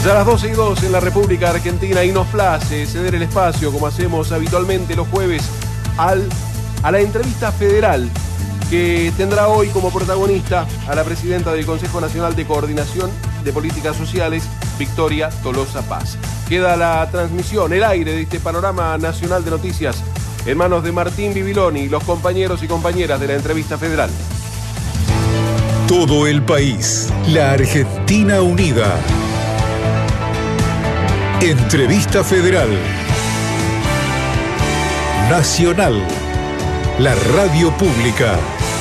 Ya a las 12:02 en la República Argentina, y nos place ceder el espacio, como hacemos habitualmente los jueves, a la entrevista federal, que tendrá hoy como protagonista a la presidenta del Consejo Nacional de Coordinación de Políticas Sociales, Victoria Tolosa Paz. Queda la transmisión, el aire de este panorama nacional de noticias en manos de Martín Bibiloni, los compañeros y compañeras de la entrevista federal. Todo el país, la Argentina unida. Entrevista Federal. Nacional. La radio pública.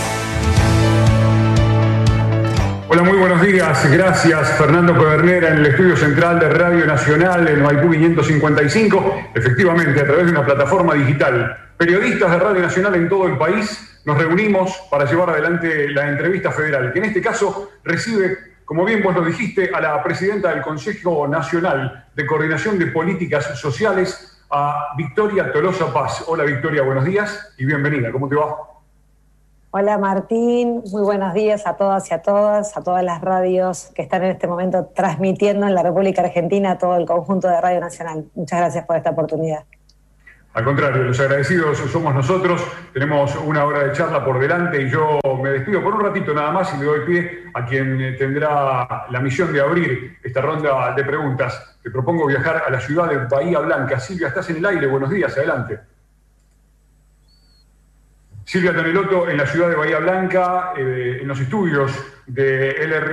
Hola, muy buenos días. Gracias, Fernando Pedernera, en el estudio central de Radio Nacional en Maipú 555. Efectivamente, a través de una plataforma digital, periodistas de Radio Nacional en todo el país nos reunimos para llevar adelante la entrevista federal, que en este caso recibe, como bien vos lo dijiste, a la presidenta del Consejo Nacional de Coordinación de Políticas Sociales, a Victoria Tolosa Paz. Hola, Victoria, buenos días y bienvenida. ¿Cómo te va? Hola, Martín. Muy buenos días a todas y a todas las radios que están en este momento transmitiendo en la República Argentina, a todo el conjunto de Radio Nacional. Muchas gracias por esta oportunidad. Al contrario, los agradecidos somos nosotros. Tenemos una hora de charla por delante y yo me despido por un ratito nada más y le doy pie a quien tendrá la misión de abrir esta ronda de preguntas. Te propongo viajar a la ciudad de Bahía Blanca. Silvia, estás en el aire. Buenos días, adelante. Silvia Tonelotto en la ciudad de Bahía Blanca, en los estudios de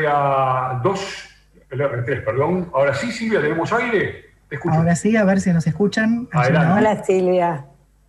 LRA3, perdón. Ahora sí, Silvia, ¿tenemos aire? Te escucho. Ahora sí, a ver si nos escuchan. Adelante. Hola, Silvia.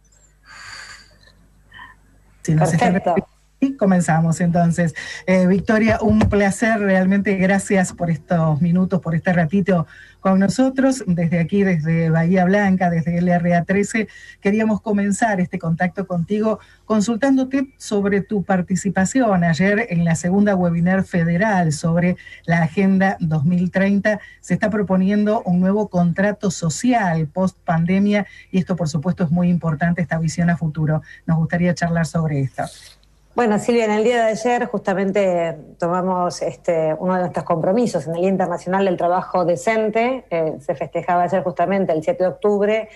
Si nos Perfecto. Y comenzamos entonces. Victoria, un placer, realmente gracias por estos minutos, por este ratito con nosotros. Desde aquí, desde Bahía Blanca, desde LRA13, queríamos comenzar este contacto contigo consultándote sobre tu participación ayer en la segunda webinar federal sobre la Agenda 2030. Se está proponiendo un nuevo contrato social post pandemia y esto, por supuesto, es muy importante, esta visión a futuro. Nos gustaría charlar sobre esto. Bueno, Silvia, en el día de ayer justamente tomamos uno de nuestros compromisos en el Día Internacional del Trabajo Decente. Se festejaba ayer justamente el 7 de octubre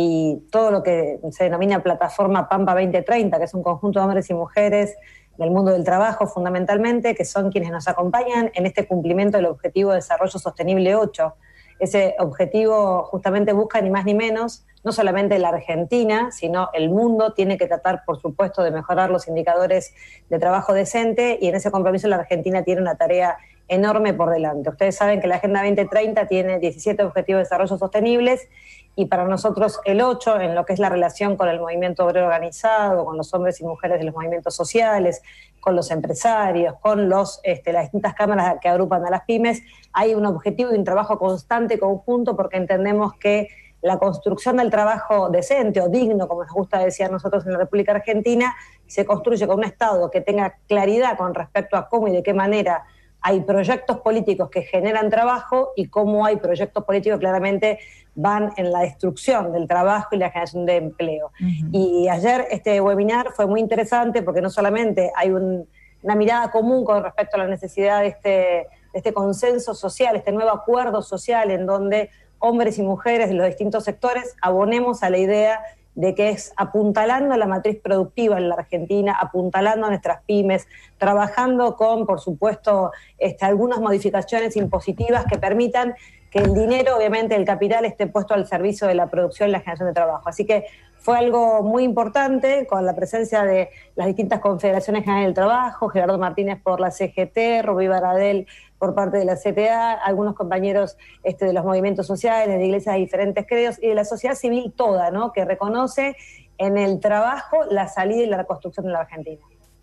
y todo lo que se denomina Plataforma Pampa 2030, que es un conjunto de hombres y mujeres del mundo del trabajo fundamentalmente, que son quienes nos acompañan en este cumplimiento del Objetivo de Desarrollo Sostenible 8. Ese objetivo justamente busca ni más ni menos, no solamente la Argentina, sino el mundo tiene que tratar, por supuesto, de mejorar los indicadores de trabajo decente, y en ese compromiso la Argentina tiene una tarea enorme por delante. Ustedes saben que la Agenda 2030 tiene 17 objetivos de desarrollo sostenibles, y para nosotros el 8, en lo que es la relación con el movimiento obrero organizado, con los hombres y mujeres de los movimientos sociales, con los empresarios, con las distintas cámaras que agrupan a las pymes, hay un objetivo y un trabajo constante conjunto, porque entendemos que la construcción del trabajo decente o digno, como nos gusta decir a nosotros en la República Argentina, se construye con un Estado que tenga claridad con respecto a cómo y de qué manera hay proyectos políticos que generan trabajo y cómo hay proyectos políticos que claramente van en la destrucción del trabajo y la generación de empleo. Uh-huh. Y ayer este webinar fue muy interesante porque no solamente hay una mirada común con respecto a la necesidad de este consenso social, este nuevo acuerdo social en donde hombres y mujeres de los distintos sectores abonemos a la idea de que es apuntalando la matriz productiva en la Argentina, apuntalando a nuestras pymes, trabajando con, por supuesto, algunas modificaciones impositivas que permitan que el dinero, obviamente el capital, esté puesto al servicio de la producción y la generación de trabajo. Así que fue algo muy importante, con la presencia de las distintas confederaciones generales del trabajo, Gerardo Martínez por la CGT, Rubí Baradel por parte de la CTA, algunos compañeros de los movimientos sociales, de iglesias de diferentes credos, y de la sociedad civil toda, ¿no?, que reconoce en el trabajo la salida y la reconstrucción de la Argentina.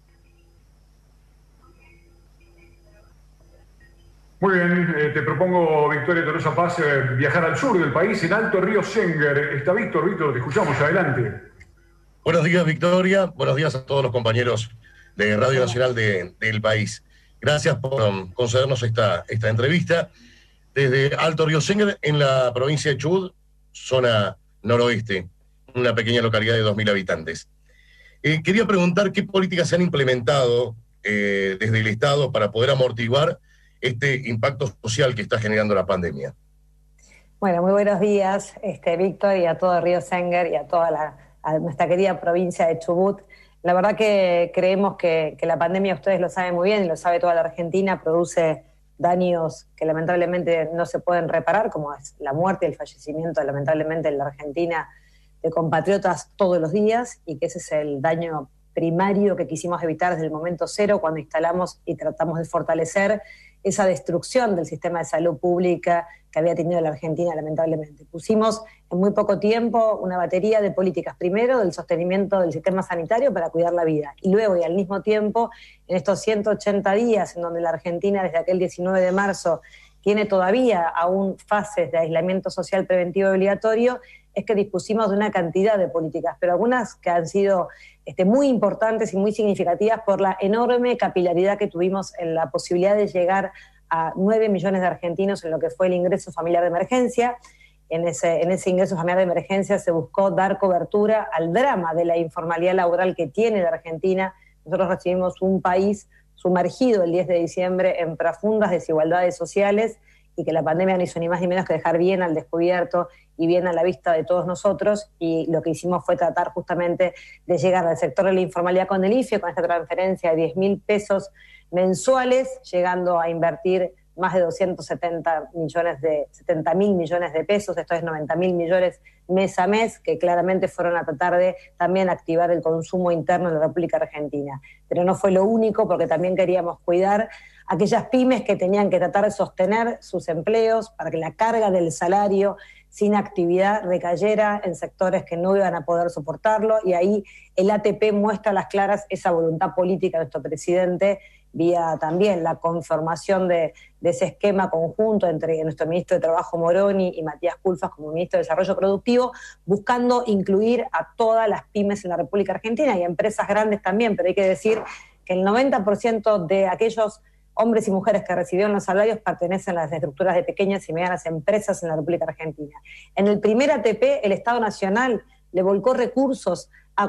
Muy bien, te propongo, Victoria Tolosa Paz, viajar al sur del país, en Alto Río Senguer. Está Víctor, te escuchamos, adelante. Buenos días, Victoria. Buenos días a todos los compañeros de Radio Nacional del país. Gracias por concedernos esta entrevista. Desde Alto Río Senguer, en la provincia de Chubut, zona noroeste, una pequeña localidad de 2.000 habitantes. Quería preguntar qué políticas se han implementado desde el Estado para poder amortiguar este impacto social que está generando la pandemia. Bueno, muy buenos días, Víctor, y a todo Río Senguer y a toda a nuestra querida provincia de Chubut. La verdad que creemos que la pandemia, ustedes lo saben muy bien y lo sabe toda la Argentina, produce daños que lamentablemente no se pueden reparar, como es la muerte y el fallecimiento lamentablemente en la Argentina de compatriotas todos los días, y que ese es el daño primario que quisimos evitar desde el momento cero cuando instalamos y tratamos de fortalecer esa destrucción del sistema de salud pública que había tenido la Argentina lamentablemente. Pusimos en muy poco tiempo una batería de políticas, primero del sostenimiento del sistema sanitario para cuidar la vida, y luego y al mismo tiempo en estos 180 días en donde la Argentina desde aquel 19 de marzo tiene todavía aún fases de aislamiento social preventivo y obligatorio, es que dispusimos de una cantidad de políticas, pero algunas que han sido muy importantes y muy significativas por la enorme capilaridad que tuvimos en la posibilidad de llegar a 9 millones de argentinos en lo que fue el ingreso familiar de emergencia. En ese ingreso familiar de emergencia se buscó dar cobertura al drama de la informalidad laboral que tiene la Argentina. Nosotros recibimos un país sumergido el 10 de diciembre en profundas desigualdades sociales, y que la pandemia no hizo ni más ni menos que dejar bien al descubierto y bien a la vista de todos nosotros, y lo que hicimos fue tratar justamente de llegar al sector de la informalidad con el IFE, con esta transferencia de 10.000 pesos mensuales, llegando a invertir más de 70 mil millones de pesos, esto es 90.000 millones mes a mes, que claramente fueron a tratar de también activar el consumo interno en la República Argentina. Pero no fue lo único, porque también queríamos cuidar aquellas pymes que tenían que tratar de sostener sus empleos para que la carga del salario sin actividad recayera en sectores que no iban a poder soportarlo, y ahí el ATP muestra a las claras esa voluntad política de nuestro presidente, vía también la conformación de ese esquema conjunto entre nuestro ministro de Trabajo Moroni y Matías Culfas como ministro de Desarrollo Productivo, buscando incluir a todas las pymes en la República Argentina y a empresas grandes también, pero hay que decir que el 90% de aquellos hombres y mujeres que recibieron los salarios pertenecen a las estructuras de pequeñas y medianas empresas en la República Argentina. En el primer ATP, el Estado Nacional le volcó recursos a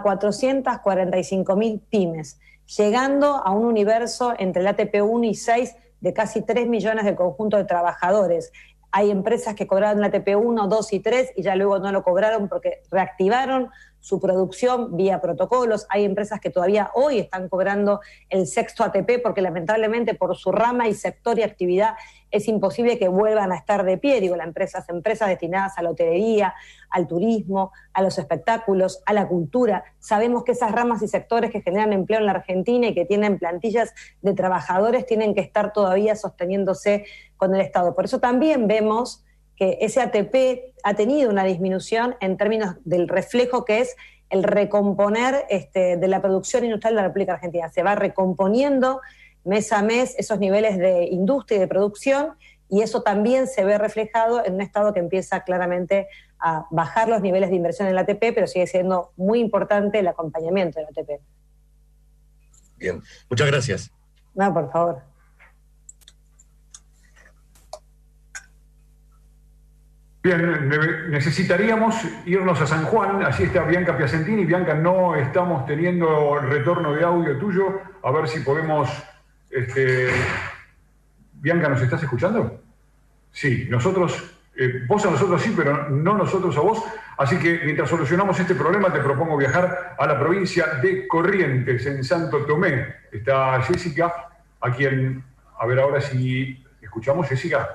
445.000 pymes, llegando a un universo entre el ATP 1 y 6 de casi 3 millones de conjunto de trabajadores. Hay empresas que cobraron el ATP 1, 2 y 3 y ya luego no lo cobraron porque reactivaron su producción vía protocolos. Hay empresas que todavía hoy están cobrando el sexto ATP porque lamentablemente por su rama y sector y actividad es imposible que vuelvan a estar de pie. Digo, las empresas destinadas a la hotelería, al turismo, a los espectáculos, a la cultura. Sabemos que esas ramas y sectores que generan empleo en la Argentina y que tienen plantillas de trabajadores tienen que estar todavía sosteniéndose con el Estado. Por eso también vemos que ese ATP ha tenido una disminución en términos del reflejo que es el recomponer de la producción industrial de la República Argentina. Se va recomponiendo mes a mes esos niveles de industria y de producción, y eso también se ve reflejado en un Estado que empieza claramente a bajar los niveles de inversión en el ATP, pero sigue siendo muy importante el acompañamiento del ATP. Bien, muchas gracias. No, por favor. Bien, necesitaríamos irnos a San Juan, allí está Bianca Piacentini. Bianca, no estamos teniendo retorno de audio tuyo, a ver si podemos... Bianca, ¿nos estás escuchando? Sí, nosotros, vos a nosotros sí, pero no nosotros a vos, así que mientras solucionamos este problema te propongo viajar a la provincia de Corrientes, en Santo Tomé. Está Jessica, a quien, a ver ahora si escuchamos, Jessica.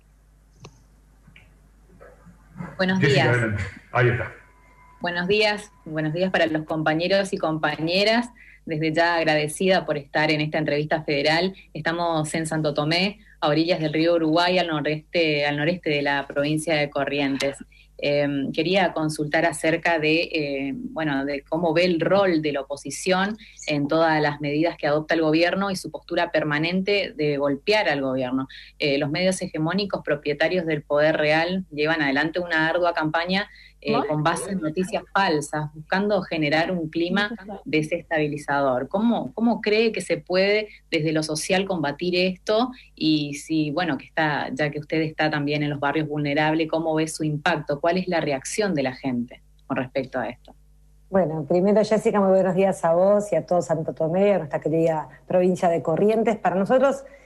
Buenos días. Adelante. Ahí está. Buenos días para los compañeros y compañeras. Desde ya agradecida por estar en esta entrevista federal. Estamos en Santo Tomé, a orillas del río Uruguay, al noreste de la provincia de Corrientes. Quería consultar acerca de cómo ve el rol de la oposición en todas las medidas que adopta el gobierno y su postura permanente de golpear al gobierno. Los medios hegemónicos propietarios del poder real llevan adelante una ardua campaña con base en noticias falsas, buscando generar un clima desestabilizador. ¿Cómo cree que se puede desde lo social combatir esto? Y si, ya que usted está también en los barrios vulnerables, ¿cómo ve su impacto? ¿Cuál es la reacción de la gente con respecto a esto? Bueno, primero, Jessica, muy buenos días a vos y a todo Santo Tomé, a nuestra querida provincia de Corrientes. Para nosotros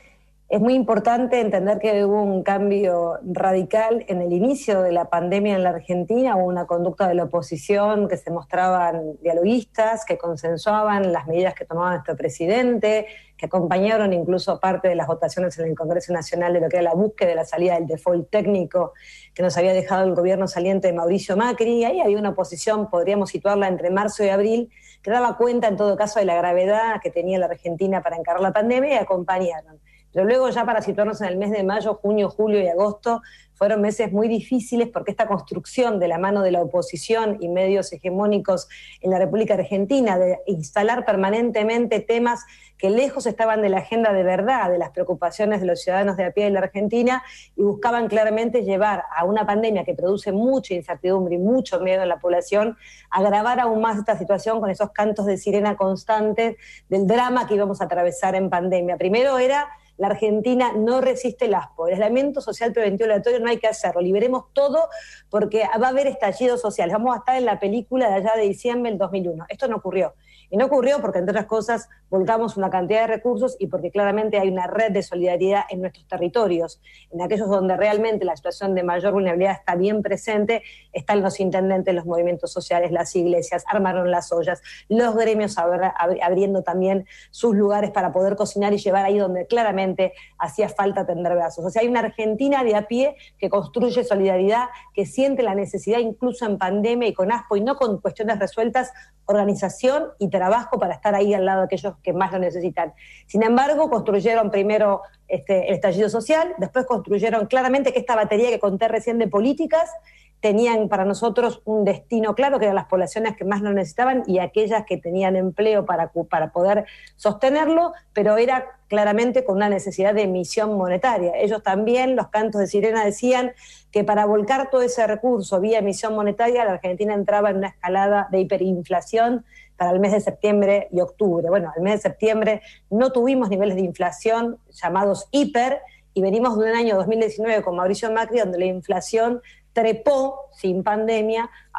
Es muy importante entender que hubo un cambio radical en el inicio de la pandemia en la Argentina, hubo una conducta de la oposición que se mostraban dialoguistas, que consensuaban las medidas que tomaba nuestro presidente, que acompañaron incluso parte de las votaciones en el Congreso Nacional de lo que era la búsqueda de la salida del default técnico que nos había dejado el gobierno saliente de Mauricio Macri. Y ahí había una oposición, podríamos situarla entre marzo y abril, que daba cuenta en todo caso de la gravedad que tenía la Argentina para encarar la pandemia y acompañaron. Pero luego ya para situarnos en el mes de mayo, junio, julio y agosto, fueron meses muy difíciles porque esta construcción de la mano de la oposición y medios hegemónicos en la República Argentina, de instalar permanentemente temas que lejos estaban de la agenda de verdad, de las preocupaciones de los ciudadanos de a pie de la Argentina, y buscaban claramente llevar a una pandemia que produce mucha incertidumbre y mucho miedo en la población, agravar aún más esta situación con esos cantos de sirena constantes del drama que íbamos a atravesar en pandemia. Primero era: la Argentina no resiste el ASPO, el aislamiento social preventivo obligatorio no hay que hacerlo, liberemos todo porque va a haber estallidos sociales, vamos a estar en la película de allá de diciembre del 2001. Esto no ocurrió. Y no ocurrió porque, entre otras cosas, volcamos una cantidad de recursos y porque claramente hay una red de solidaridad en nuestros territorios, en aquellos donde realmente la situación de mayor vulnerabilidad está bien presente, están los intendentes, los movimientos sociales, las iglesias, armaron las ollas, los gremios abriendo también sus lugares para poder cocinar y llevar ahí donde claramente hacía falta tender brazos. O sea, hay una Argentina de a pie que construye solidaridad, que siente la necesidad, incluso en pandemia y con ASPO, y no con cuestiones resueltas, organización y trabajo para estar ahí al lado de aquellos que más lo necesitan. Sin embargo, construyeron primero el estallido social, después construyeron claramente que esta batería que conté recién de políticas tenían para nosotros un destino claro, que eran las poblaciones que más lo necesitaban y aquellas que tenían empleo para poder sostenerlo, pero era claramente con una necesidad de emisión monetaria. Ellos también, los cantos de sirena, decían que para volcar todo ese recurso vía emisión monetaria, la Argentina entraba en una escalada de hiperinflación para el mes de septiembre y octubre. Bueno, el mes de septiembre no tuvimos niveles de inflación llamados hiper, y venimos de un año 2019 con Mauricio Macri, donde la inflación trepó, sin pandemia, a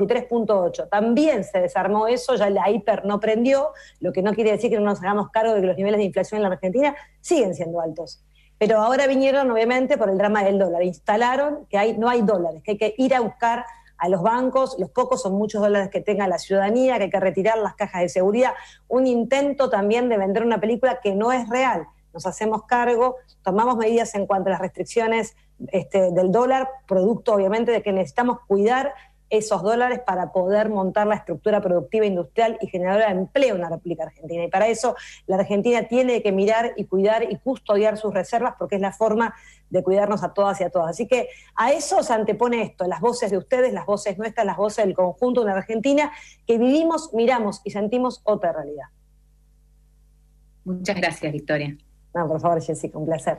53.8. También se desarmó eso, ya la hiper no prendió, lo que no quiere decir que no nos hagamos cargo de que los niveles de inflación en la Argentina siguen siendo altos. Pero ahora vinieron, obviamente, por el drama del dólar. Instalaron que no hay dólares, que hay que ir a buscar a los bancos, los pocos son muchos dólares que tenga la ciudadanía, que hay que retirar las cajas de seguridad. Un intento también de vender una película que no es real. Nos hacemos cargo, tomamos medidas en cuanto a las restricciones del dólar, producto obviamente de que necesitamos cuidar esos dólares para poder montar la estructura productiva industrial y generadora de empleo en la República Argentina. Y para eso la Argentina tiene que mirar y cuidar y custodiar sus reservas, porque es la forma de cuidarnos a todas y a todas. Así que a eso se antepone esto, las voces de ustedes, las voces nuestras, las voces del conjunto de una Argentina que vivimos, miramos y sentimos otra realidad. Muchas gracias, Victoria. No, por favor, Jessica, un placer.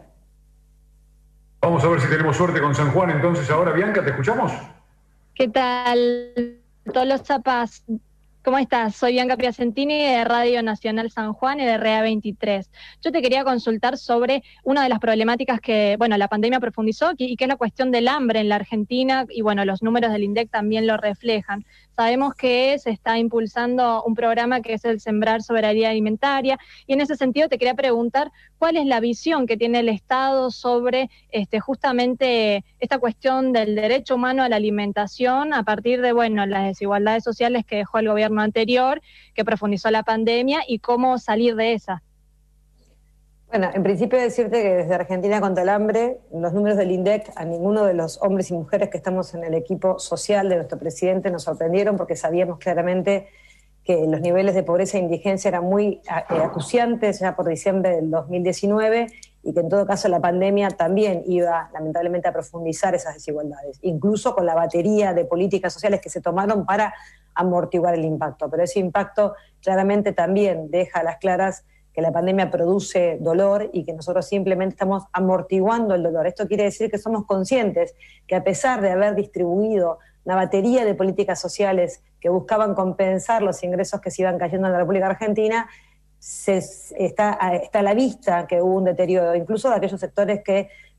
Vamos a ver si tenemos suerte con San Juan entonces ahora. Bianca, ¿te escuchamos? ¿Qué tal? Todos los zapas, ¿cómo estás? Soy Bianca Piacentini de Radio Nacional San Juan y de REA 23. Yo te quería consultar sobre una de las problemáticas que, la pandemia profundizó y que es la cuestión del hambre en la Argentina, y los números del INDEC también lo reflejan. Sabemos que se está impulsando un programa que es el Sembrar Soberanía Alimentaria, y en ese sentido te quería preguntar cuál es la visión que tiene el Estado sobre justamente esta cuestión del derecho humano a la alimentación a partir de las desigualdades sociales que dejó el gobierno anterior, que profundizó la pandemia, y cómo salir de esa. Bueno, en principio decirte que desde Argentina contra el Hambre, los números del INDEC a ninguno de los hombres y mujeres que estamos en el equipo social de nuestro presidente nos sorprendieron, porque sabíamos claramente que los niveles de pobreza e indigencia eran muy acuciantes ya por diciembre del 2019, y que en todo caso la pandemia también iba lamentablemente a profundizar esas desigualdades, incluso con la batería de políticas sociales que se tomaron para amortiguar el impacto. Pero ese impacto claramente también deja a las claras que la pandemia produce dolor y que nosotros simplemente estamos amortiguando el dolor. Esto quiere decir que somos conscientes que a pesar de haber distribuido una batería de políticas sociales que buscaban compensar los ingresos que se iban cayendo en la República Argentina, está a la vista que hubo un deterioro, incluso de aquellos sectores que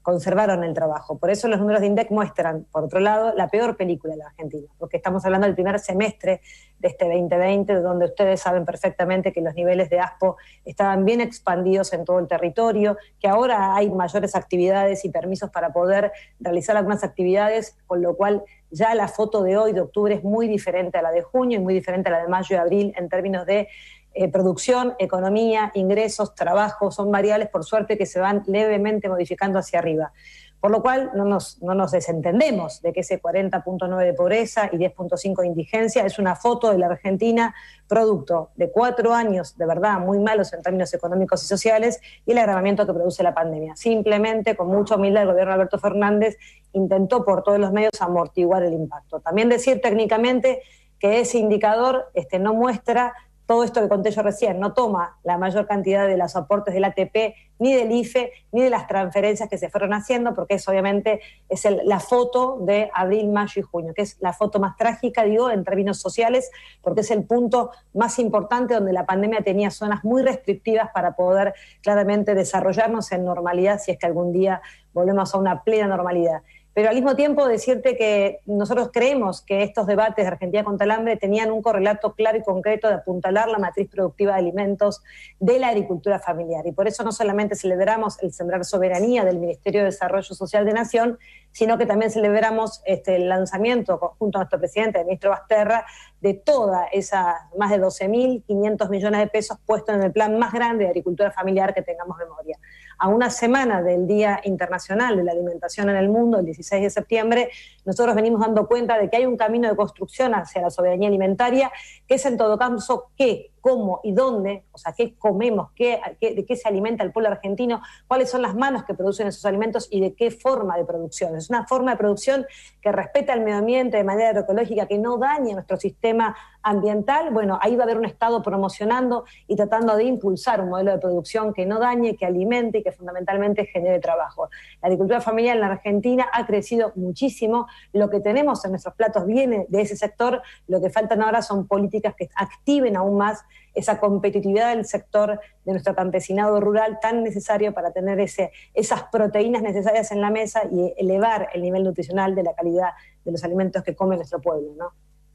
conservaron el trabajo. Por eso los números de INDEC muestran, por otro lado, la peor película de la Argentina, porque estamos hablando del primer semestre de este 2020, donde ustedes saben perfectamente que los niveles de ASPO estaban bien expandidos en todo el territorio, que ahora hay mayores actividades y permisos para poder realizar algunas actividades, con lo cual ya la foto de hoy, de octubre, es muy diferente a la de junio y muy diferente a la de mayo y abril en términos de producción, economía, ingresos, trabajo. Son variables, por suerte, que se van levemente modificando hacia arriba. Por lo cual no nos desentendemos de que ese 40.9 de pobreza y 10.5 de indigencia es una foto de la Argentina producto de 4 años de verdad muy malos en términos económicos y sociales y el agravamiento que produce la pandemia. Simplemente, con mucha humildad, el gobierno de Alberto Fernández intentó por todos los medios amortiguar el impacto. También decir técnicamente que ese indicador no muestra todo esto que conté yo recién, no toma la mayor cantidad de los aportes del ATP, ni del IFE, ni de las transferencias que se fueron haciendo, porque es obviamente la foto de abril, mayo y junio, que es la foto más trágica, digo, en términos sociales, porque es el punto más importante donde la pandemia tenía zonas muy restrictivas para poder claramente desarrollarnos en normalidad, si es que algún día volvemos a una plena normalidad. Pero al mismo tiempo decirte que nosotros creemos que estos debates de Argentina contra el hambre tenían un correlato claro y concreto de apuntalar la matriz productiva de alimentos de la agricultura familiar. Y por eso no solamente celebramos el Sembrar Soberanía del Ministerio de Desarrollo Social de Nación, sino que también celebramos el lanzamiento, junto a nuestro presidente, el ministro Basterra, de toda esa más de 12.500 millones de pesos puestos en el plan más grande de agricultura familiar que tengamos memoria. A una semana del Día Internacional de la Alimentación en el Mundo, el 16 de septiembre, nosotros venimos dando cuenta de que hay un camino de construcción hacia la soberanía alimentaria, que es en todo caso qué, cómo y dónde, o sea, qué comemos, de qué se alimenta el pueblo argentino, cuáles son las manos que producen esos alimentos y de qué forma de producción. Es una forma de producción que respeta el medio ambiente de manera agroecológica, que no dañe nuestro sistema ambiental. Bueno, ahí va a haber un Estado promocionando y tratando de impulsar un modelo de producción que no dañe, que alimente y que fundamentalmente genere trabajo. La agricultura familiar en la Argentina ha crecido muchísimo. Lo que tenemos en nuestros platos viene de ese sector. Lo que faltan ahora son políticas que activen aún más esa competitividad del sector de nuestro campesinado rural tan necesario para tener esas proteínas necesarias en la mesa y elevar el nivel nutricional de la calidad de los alimentos que come nuestro pueblo, ¿no?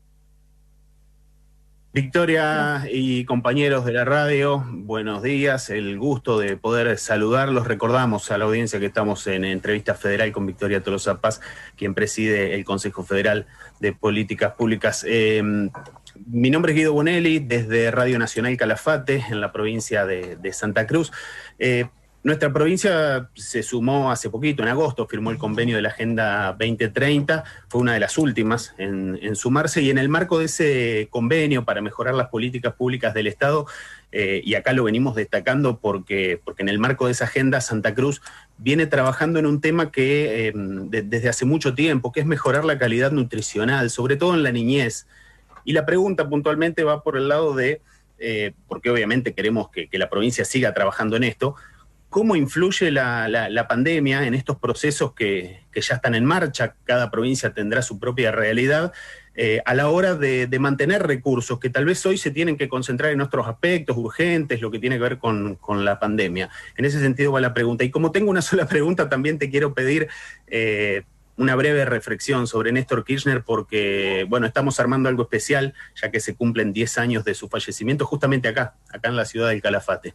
Victoria y compañeros de la radio, buenos días, el gusto de poder saludarlos. Recordamos a la audiencia que estamos en entrevista federal con Victoria Tolosa Paz, quien preside el Consejo Federal de Políticas Públicas. Mi nombre es Guido Bonelli, desde Radio Nacional Calafate, en la provincia de Santa Cruz. Nuestra provincia se sumó hace poquito, en agosto, firmó el convenio de la Agenda 2030, fue una de las últimas en sumarse, y en el marco de ese convenio para mejorar las políticas públicas del Estado, y acá lo venimos destacando porque en el marco de esa agenda Santa Cruz viene trabajando en un tema que desde hace mucho tiempo, que es mejorar la calidad nutricional, sobre todo en la niñez. Y la pregunta puntualmente va por el lado de, porque obviamente queremos que la provincia siga trabajando en esto, ¿cómo influye la pandemia en estos procesos que ya están en marcha? Cada provincia tendrá su propia realidad, a la hora de mantener recursos que tal vez hoy se tienen que concentrar en otros aspectos urgentes, lo que tiene que ver con la pandemia. En ese sentido va la pregunta. Y como tengo una sola pregunta, también te quiero pedir una breve reflexión sobre Néstor Kirchner, porque, bueno, estamos armando algo especial, ya que se cumplen 10 años de su fallecimiento, justamente acá en la ciudad del Calafate.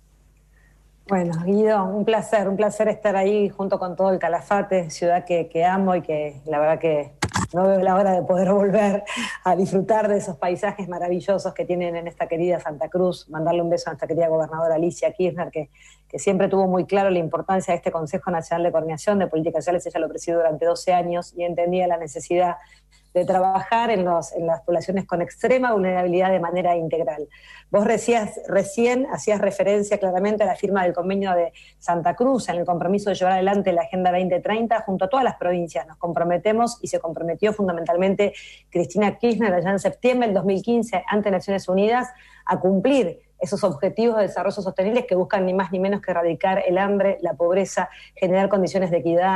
Bueno, Guido, un placer estar ahí junto con todo el Calafate, ciudad que amo y que la verdad que no veo la hora de poder volver a disfrutar de esos paisajes maravillosos que tienen en esta querida Santa Cruz. Mandarle un beso a nuestra querida gobernadora Alicia Kirchner, que siempre tuvo muy claro la importancia de este Consejo Nacional de Coordinación de Políticas Sociales. Ella lo presidió durante 12 años y entendía la necesidad de trabajar en las poblaciones con extrema vulnerabilidad de manera integral. Vos recién hacías referencia claramente a la firma del convenio de Santa Cruz en el compromiso de llevar adelante la Agenda 2030 junto a todas las provincias. Nos comprometemos, y se comprometió fundamentalmente Cristina Kirchner allá en septiembre del 2015 ante Naciones Unidas, a cumplir esos objetivos de desarrollo sostenibles que buscan ni más ni menos que erradicar el hambre, la pobreza, generar condiciones de equidad,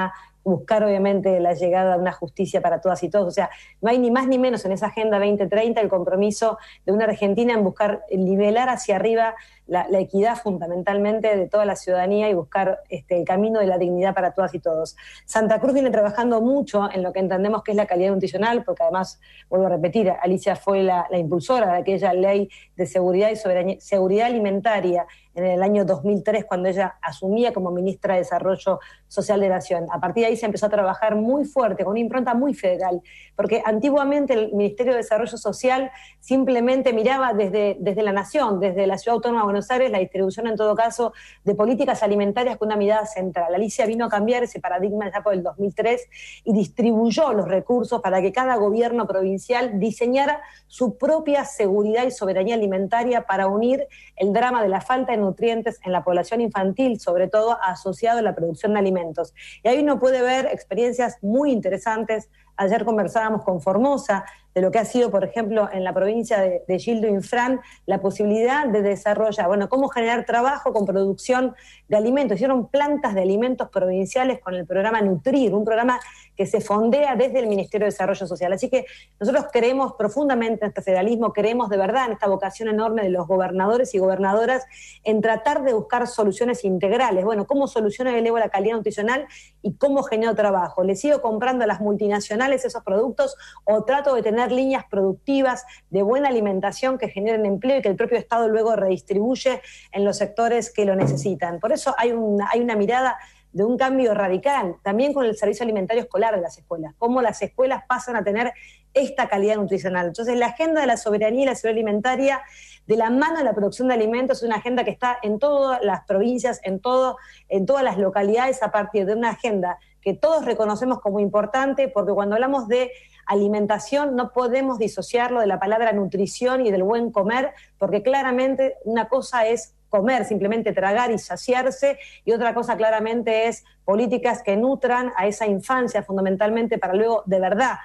buscar obviamente la llegada a una justicia para todas y todos. O sea, no hay ni más ni menos en esa Agenda 2030 el compromiso de una Argentina en buscar nivelar hacia arriba la equidad fundamentalmente de toda la ciudadanía y buscar el camino de la dignidad para todas y todos. Santa Cruz viene trabajando mucho en lo que entendemos que es la calidad nutricional, porque además, vuelvo a repetir, Alicia fue la impulsora de aquella ley de seguridad y seguridad alimentaria en el año 2003, cuando ella asumía como ministra de Desarrollo Social de Nación. A partir de ahí se empezó a trabajar muy fuerte, con una impronta muy federal, porque antiguamente el Ministerio de Desarrollo Social simplemente miraba desde la Nación, desde la Ciudad Autónoma de Buenos Aires, la distribución en todo caso de políticas alimentarias con una mirada central. Alicia vino a cambiar ese paradigma ya por el 2003 y distribuyó los recursos para que cada gobierno provincial diseñara su propia seguridad y soberanía alimentaria para unir el drama de la falta de nutrientes en la población infantil, sobre todo asociado a la producción de alimentos. Y ahí uno puede ver experiencias muy interesantes. Ayer conversábamos con Formosa de lo que ha sido, por ejemplo, en la provincia de Gildo Infran, la posibilidad de desarrollar, cómo generar trabajo con producción de alimentos. Hicieron plantas de alimentos provinciales con el programa Nutrir, un programa que se fondea desde el Ministerio de Desarrollo Social. Así que nosotros creemos profundamente en este federalismo, creemos de verdad en esta vocación enorme de los gobernadores y gobernadoras en tratar de buscar soluciones integrales. ¿Cómo soluciono y elevo la calidad nutricional y cómo genero trabajo? ¿Le sigo comprando a las multinacionales esos productos o trato de tener líneas productivas de buena alimentación que generen empleo y que el propio Estado luego redistribuye en los sectores que lo necesitan? Por eso hay una mirada de un cambio radical, también con el servicio alimentario escolar de las escuelas, cómo las escuelas pasan a tener esta calidad nutricional. Entonces, la agenda de la soberanía y la seguridad alimentaria, de la mano de la producción de alimentos, es una agenda que está en todas las provincias, en todas las localidades, a partir de una agenda que todos reconocemos como importante, porque cuando hablamos de alimentación no podemos disociarlo de la palabra nutrición y del buen comer, porque claramente una cosa es comer, simplemente tragar y saciarse, y otra cosa claramente es políticas que nutran a esa infancia fundamentalmente para luego de verdad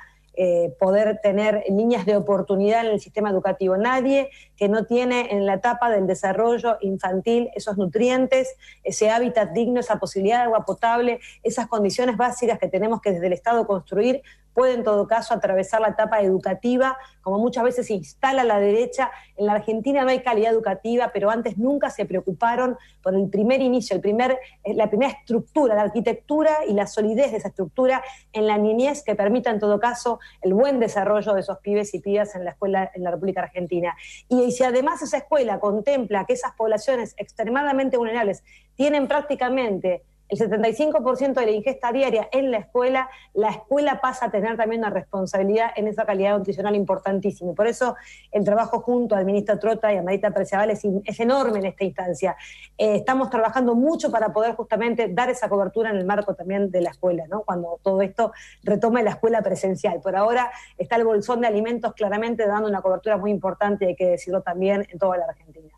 poder tener líneas de oportunidad en el sistema educativo. Nadie que no tiene en la etapa del desarrollo infantil esos nutrientes, ese hábitat digno, esa posibilidad de agua potable, esas condiciones básicas que tenemos que desde el Estado construir, puede en todo caso atravesar la etapa educativa, como muchas veces se instala la derecha. En la Argentina no hay calidad educativa, pero antes nunca se preocuparon por el primer inicio, la primera estructura, la arquitectura y la solidez de esa estructura en la niñez que permita en todo caso el buen desarrollo de esos pibes y pibas en la escuela en la República Argentina. Y si además esa escuela contempla que esas poblaciones extremadamente vulnerables tienen prácticamente el 75% de la ingesta diaria en la escuela pasa a tener también una responsabilidad en esa calidad nutricional importantísima. Y por eso el trabajo junto al ministro Trota y a Marita Preciabal es enorme en esta instancia. Estamos trabajando mucho para poder justamente dar esa cobertura en el marco también de la escuela, ¿no? Cuando todo esto retome la escuela presencial. Por ahora está el bolsón de alimentos claramente dando una cobertura muy importante, hay que decirlo también, en toda la Argentina.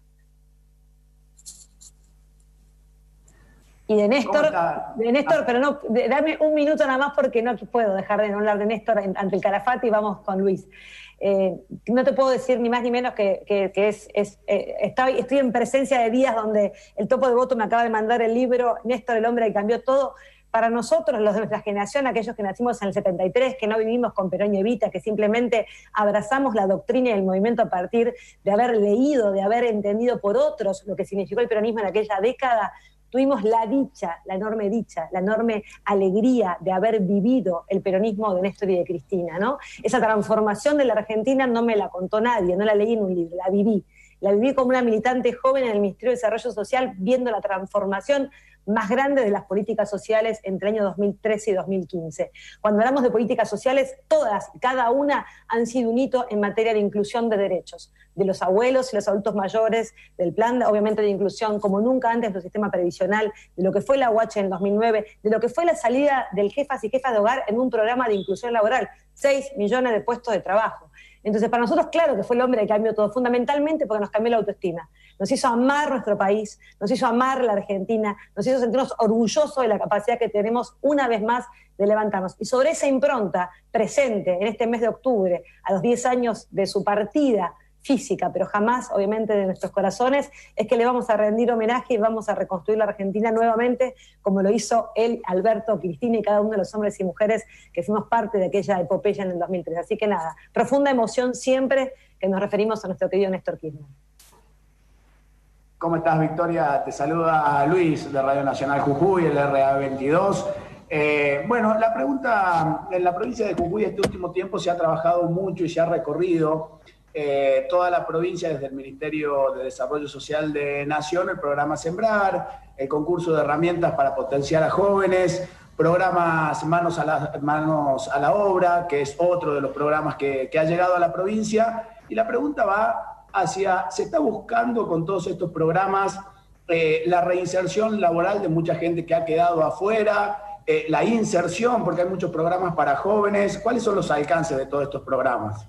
Y de Néstor, pero no, dame un minuto nada más porque no puedo dejar de no hablar de Néstor ante el Calafate y vamos con Luis. No te puedo decir ni más ni menos que estoy en presencia de días donde el Topo de Voto me acaba de mandar el libro Néstor, el hombre que cambió todo. Para nosotros, los de nuestra generación, aquellos que nacimos en el 73, que no vivimos con Perón y Evita, que simplemente abrazamos la doctrina y el movimiento a partir de haber leído, de haber entendido por otros lo que significó el peronismo en aquella década, tuvimos la enorme alegría de haber vivido el peronismo de Néstor y de Cristina, ¿no? Esa transformación de la Argentina no me la contó nadie, no la leí en un libro, la viví. La viví como una militante joven en el Ministerio de Desarrollo Social, viendo la transformación más grande de las políticas sociales entre el año 2013 y 2015. Cuando hablamos de políticas sociales, todas y cada una han sido un hito en materia de inclusión de derechos, de los abuelos y los adultos mayores, del plan obviamente de inclusión como nunca antes del sistema previsional, de lo que fue la UH en 2009, de lo que fue la salida del jefas y jefas de hogar en un programa de inclusión laboral, 6 millones de puestos de trabajo. Entonces, para nosotros, claro que fue el hombre que cambió todo, fundamentalmente porque nos cambió la autoestima. Nos hizo amar nuestro país, nos hizo amar la Argentina, nos hizo sentirnos orgullosos de la capacidad que tenemos una vez más de levantarnos. Y sobre esa impronta presente en este mes de octubre, a los 10 años de su partida, física, pero jamás, obviamente, de nuestros corazones, es que le vamos a rendir homenaje y vamos a reconstruir la Argentina nuevamente, como lo hizo él, Alberto, Cristina y cada uno de los hombres y mujeres que fuimos parte de aquella epopeya en el 2003. Así que nada, profunda emoción siempre que nos referimos a nuestro querido Néstor Kirchner. ¿Cómo estás, Victoria? Te saluda Luis, de Radio Nacional Jujuy, el RA22. Bueno, la pregunta, en la provincia de Jujuy este último tiempo se ha trabajado mucho y se ha recorrido toda la provincia desde el Ministerio de Desarrollo Social de Nación, el programa Sembrar, el concurso de herramientas para potenciar a jóvenes, programas Manos a la Obra, que es otro de los programas que ha llegado a la provincia. Y la pregunta va hacia, ¿se está buscando con todos estos programas la reinserción laboral de mucha gente que ha quedado afuera, la inserción, porque hay muchos programas para jóvenes? ¿Cuáles son los alcances de todos estos programas?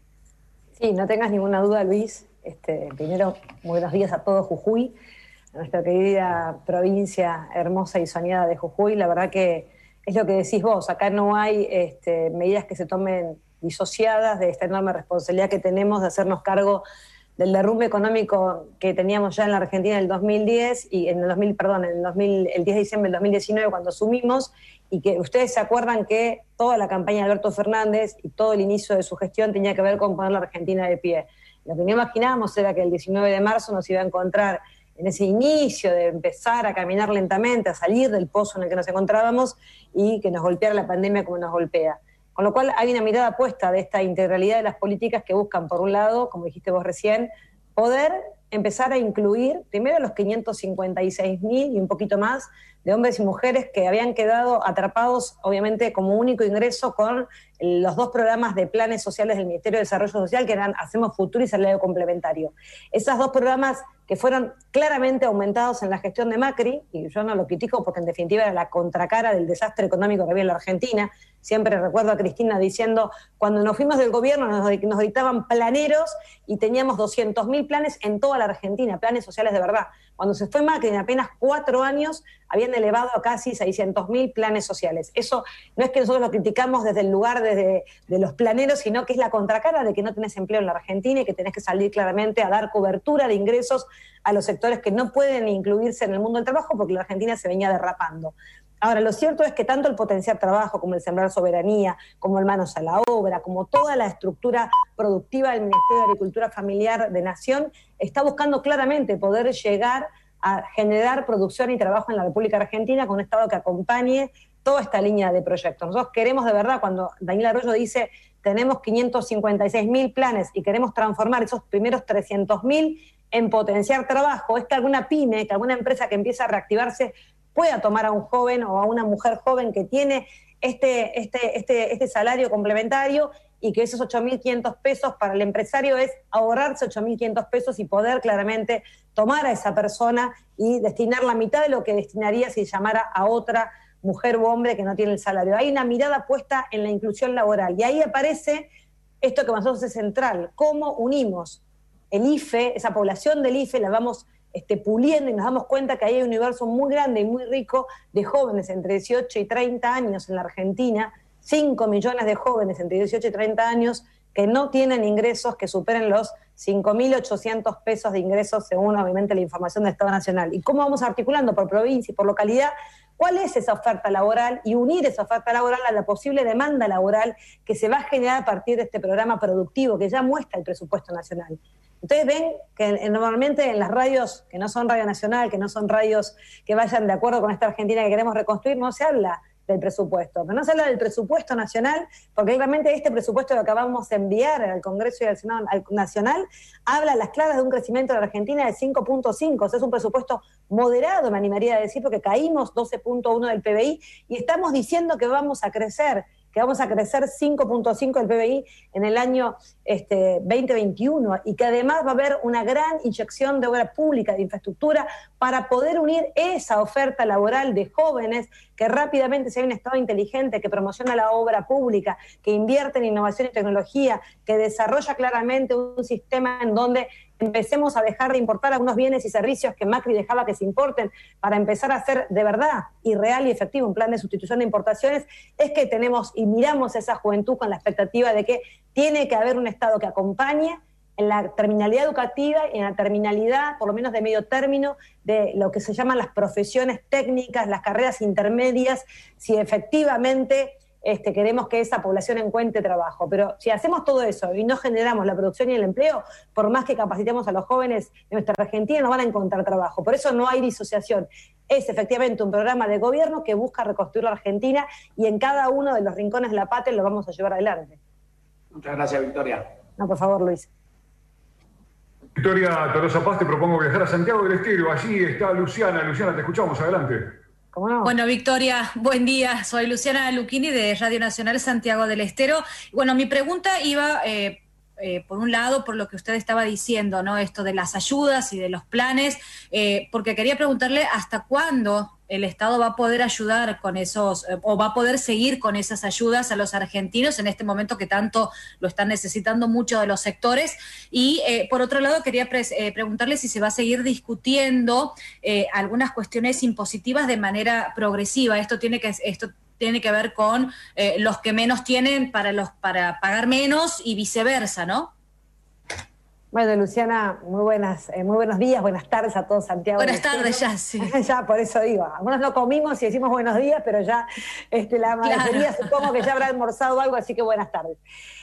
Sí, no tengas ninguna duda, Luis. Primero, buenos días a todo Jujuy, a nuestra querida provincia hermosa y soñada de Jujuy. La verdad que es lo que decís vos, acá no hay medidas que se tomen disociadas de esta enorme responsabilidad que tenemos de hacernos cargo del derrumbe económico que teníamos ya en la Argentina en el 2010 y el 10 de diciembre del 2019 cuando asumimos, y que ustedes se acuerdan que toda la campaña de Alberto Fernández y todo el inicio de su gestión tenía que ver con poner la Argentina de pie. Lo que no imaginábamos era que el 19 de marzo nos iba a encontrar en ese inicio de empezar a caminar lentamente, a salir del pozo en el que nos encontrábamos y que nos golpeara la pandemia como nos golpea. Con lo cual hay una mirada puesta de esta integralidad de las políticas que buscan, por un lado, como dijiste vos recién, poder empezar a incluir primero los 556.000 y un poquito más de hombres y mujeres que habían quedado atrapados, obviamente, como único ingreso con los dos programas de planes sociales del Ministerio de Desarrollo Social, que eran Hacemos Futuro y Salario Complementario. Esos dos programas que fueron claramente aumentados en la gestión de Macri, y yo no lo critico porque en definitiva era la contracara del desastre económico que había en la Argentina. Siempre recuerdo a Cristina diciendo, cuando nos fuimos del gobierno nos dictaban planeros y teníamos 200.000 planes en toda la Argentina, planes sociales de verdad. Cuando se fue Macri, en apenas 4 años, habían elevado a casi 600.000 planes sociales. Eso no es que nosotros lo criticamos desde el lugar de los planeros, sino que es la contracara de que no tenés empleo en la Argentina y que tenés que salir claramente a dar cobertura de ingresos a los sectores que no pueden incluirse en el mundo del trabajo porque la Argentina se venía derrapando. Ahora, lo cierto es que tanto el potenciar trabajo como el sembrar soberanía, como el manos a la obra, como toda la estructura productiva del Ministerio de Agricultura Familiar de Nación, está buscando claramente poder llegar a generar producción y trabajo en la República Argentina con un Estado que acompañe toda esta línea de proyectos. Nosotros queremos de verdad, cuando Daniel Arroyo dice tenemos 556.000 planes y queremos transformar esos primeros 300.000 en potenciar trabajo, es que alguna pyme, que alguna empresa que empieza a reactivarse pueda tomar a un joven o a una mujer joven que tiene este salario complementario y que esos 8.500 pesos para el empresario es ahorrarse 8.500 pesos y poder claramente tomar a esa persona y destinar la mitad de lo que destinaría si llamara a otra mujer u hombre que no tiene el salario. Hay una mirada puesta en la inclusión laboral y ahí aparece esto que para nosotros es central, cómo unimos el IFE, esa población del IFE la vamos puliendo y nos damos cuenta que hay un universo muy grande y muy rico de jóvenes entre 18 y 30 años en la Argentina, 5 millones de jóvenes entre 18 y 30 años que no tienen ingresos que superen los 5.800 pesos de ingresos según obviamente la información del Estado Nacional. ¿Y cómo vamos articulando por provincia y por localidad cuál es esa oferta laboral y unir esa oferta laboral a la posible demanda laboral que se va a generar a partir de este programa productivo que ya muestra el presupuesto nacional? Ustedes ven que normalmente en las radios que no son Radio Nacional, que no son radios que vayan de acuerdo con esta Argentina que queremos reconstruir, no se habla del presupuesto, pero no se habla del presupuesto nacional, porque realmente este presupuesto que acabamos de enviar al Congreso y al Senado Nacional habla a las claras de un crecimiento de la Argentina de 5.5, o sea, es un presupuesto moderado, me animaría a decir, porque caímos 12.1 del PBI y estamos diciendo que vamos a crecer 5.5 del PBI en el año 2021 y que además va a haber una gran inyección de obra pública, de infraestructura, para poder unir esa oferta laboral de jóvenes que rápidamente se ve un Estado inteligente, que promociona la obra pública, que invierte en innovación y tecnología, que desarrolla claramente un sistema en donde empecemos a dejar de importar algunos bienes y servicios que Macri dejaba que se importen para empezar a hacer de verdad y real y efectivo un plan de sustitución de importaciones, es que tenemos y miramos a esa juventud con la expectativa de que tiene que haber un Estado que acompañe en la terminalidad educativa y en la terminalidad, por lo menos de medio término, de lo que se llaman las profesiones técnicas, las carreras intermedias, si efectivamente queremos que esa población encuentre trabajo. Pero si hacemos todo eso y no generamos la producción y el empleo, por más que capacitemos a los jóvenes de nuestra Argentina, no van a encontrar trabajo. Por eso no hay disociación. Es efectivamente un programa de gobierno que busca reconstruir la Argentina y en cada uno de los rincones de la patria lo vamos a llevar adelante. Muchas gracias, Victoria. No, por favor, Luis. Victoria Tolosa Paz, te propongo viajar a Santiago del Estero. Allí está Luciana. Luciana, te escuchamos. Adelante. ¿Cómo no? Bueno, Victoria, buen día. Soy Luciana Lucchini de Radio Nacional Santiago del Estero. Bueno, mi pregunta iba, por un lado, por lo que usted estaba diciendo, ¿no? Esto de las ayudas y de los planes, porque quería preguntarle hasta cuándo el Estado va a poder ayudar con esos, o va a poder seguir con esas ayudas a los argentinos en este momento que tanto lo están necesitando muchos de los sectores. Y por otro lado, quería preguntarle si se va a seguir discutiendo algunas cuestiones impositivas de manera progresiva. Esto tiene que ver con los que menos tienen para pagar menos y viceversa, ¿no? Bueno, Luciana, muy buenos días, buenas tardes a todos, Santiago. Buenas tardes, ya, sí. Ya, por eso digo, algunos no comimos y decimos buenos días, pero ya la mayoría supongo que ya habrá almorzado algo, así que buenas tardes.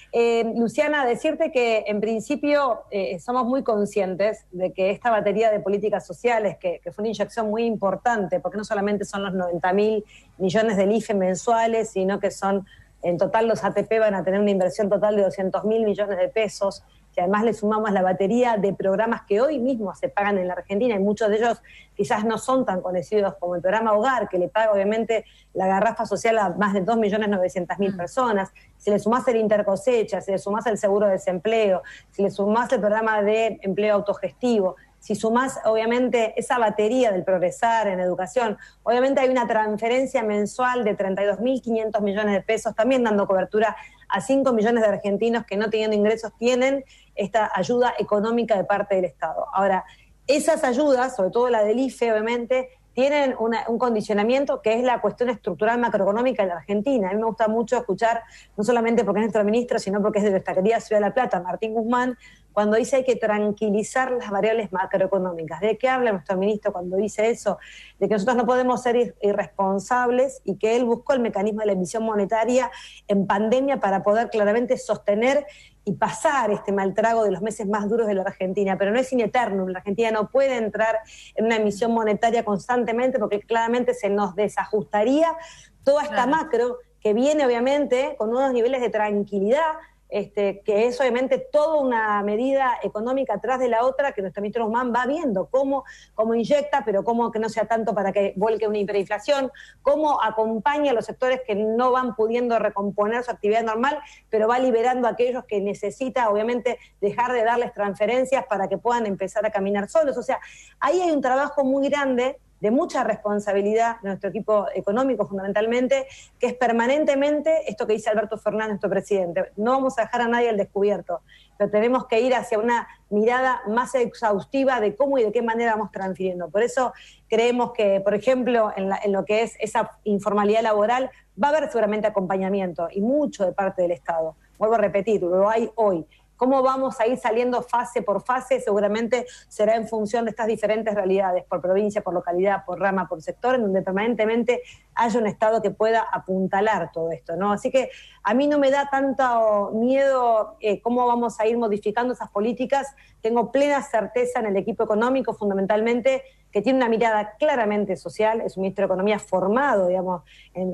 Luciana, decirte que en principio somos muy conscientes de que esta batería de políticas sociales, que fue una inyección muy importante, porque no solamente son los 90.000 millones del IFE mensuales, sino que son, en total los ATP van a tener una inversión total de 200.000 millones de pesos, y además le sumamos la batería de programas que hoy mismo se pagan en la Argentina, y muchos de ellos quizás no son tan conocidos como el programa Hogar, que le paga obviamente la garrafa social a más de 2.900.000 personas. Si le sumás el intercosecha, si le sumás el seguro de desempleo, si le sumás el programa de empleo autogestivo, si sumás obviamente esa batería del progresar en educación, obviamente hay una transferencia mensual de 32.500 millones de pesos, también dando cobertura a 5 millones de argentinos que no teniendo ingresos tienen esta ayuda económica de parte del Estado. Ahora, esas ayudas, sobre todo la del IFE, obviamente, tienen un condicionamiento que es la cuestión estructural macroeconómica de la Argentina. A mí me gusta mucho escuchar, no solamente porque es nuestro ministro, sino porque es de nuestra querida Ciudad de La Plata, Martín Guzmán, cuando dice hay que tranquilizar las variables macroeconómicas. ¿De qué habla nuestro ministro cuando dice eso? De que nosotros no podemos ser irresponsables y que él buscó el mecanismo de la emisión monetaria en pandemia para poder claramente sostener y pasar este mal trago de los meses más duros de la Argentina, pero no es in eternum. La Argentina no puede entrar en una emisión monetaria constantemente porque claramente se nos desajustaría toda esta macro que viene obviamente con unos niveles de tranquilidad, que es obviamente toda una medida económica atrás de la otra que nuestro ministro Guzmán va viendo cómo inyecta, pero cómo que no sea tanto para que vuelque una hiperinflación, cómo acompaña a los sectores que no van pudiendo recomponer su actividad normal, pero va liberando a aquellos que necesita obviamente dejar de darles transferencias para que puedan empezar a caminar solos. O sea, ahí hay un trabajo muy grande de mucha responsabilidad de nuestro equipo económico fundamentalmente, que es permanentemente esto que dice Alberto Fernández, nuestro presidente. No vamos a dejar a nadie al descubierto, pero tenemos que ir hacia una mirada más exhaustiva de cómo y de qué manera vamos transfiriendo. Por eso creemos que, por ejemplo, en lo que es esa informalidad laboral, va a haber seguramente acompañamiento y mucho de parte del Estado. Vuelvo a repetir, lo hay hoy. Cómo vamos a ir saliendo fase por fase seguramente será en función de estas diferentes realidades, por provincia, por localidad, por rama, por sector, en donde permanentemente haya un Estado que pueda apuntalar todo esto, ¿no? Así que a mí no me da tanto miedo cómo vamos a ir modificando esas políticas. Tengo plena certeza en el equipo económico, fundamentalmente, que tiene una mirada claramente social, es un ministro de Economía formado, digamos, en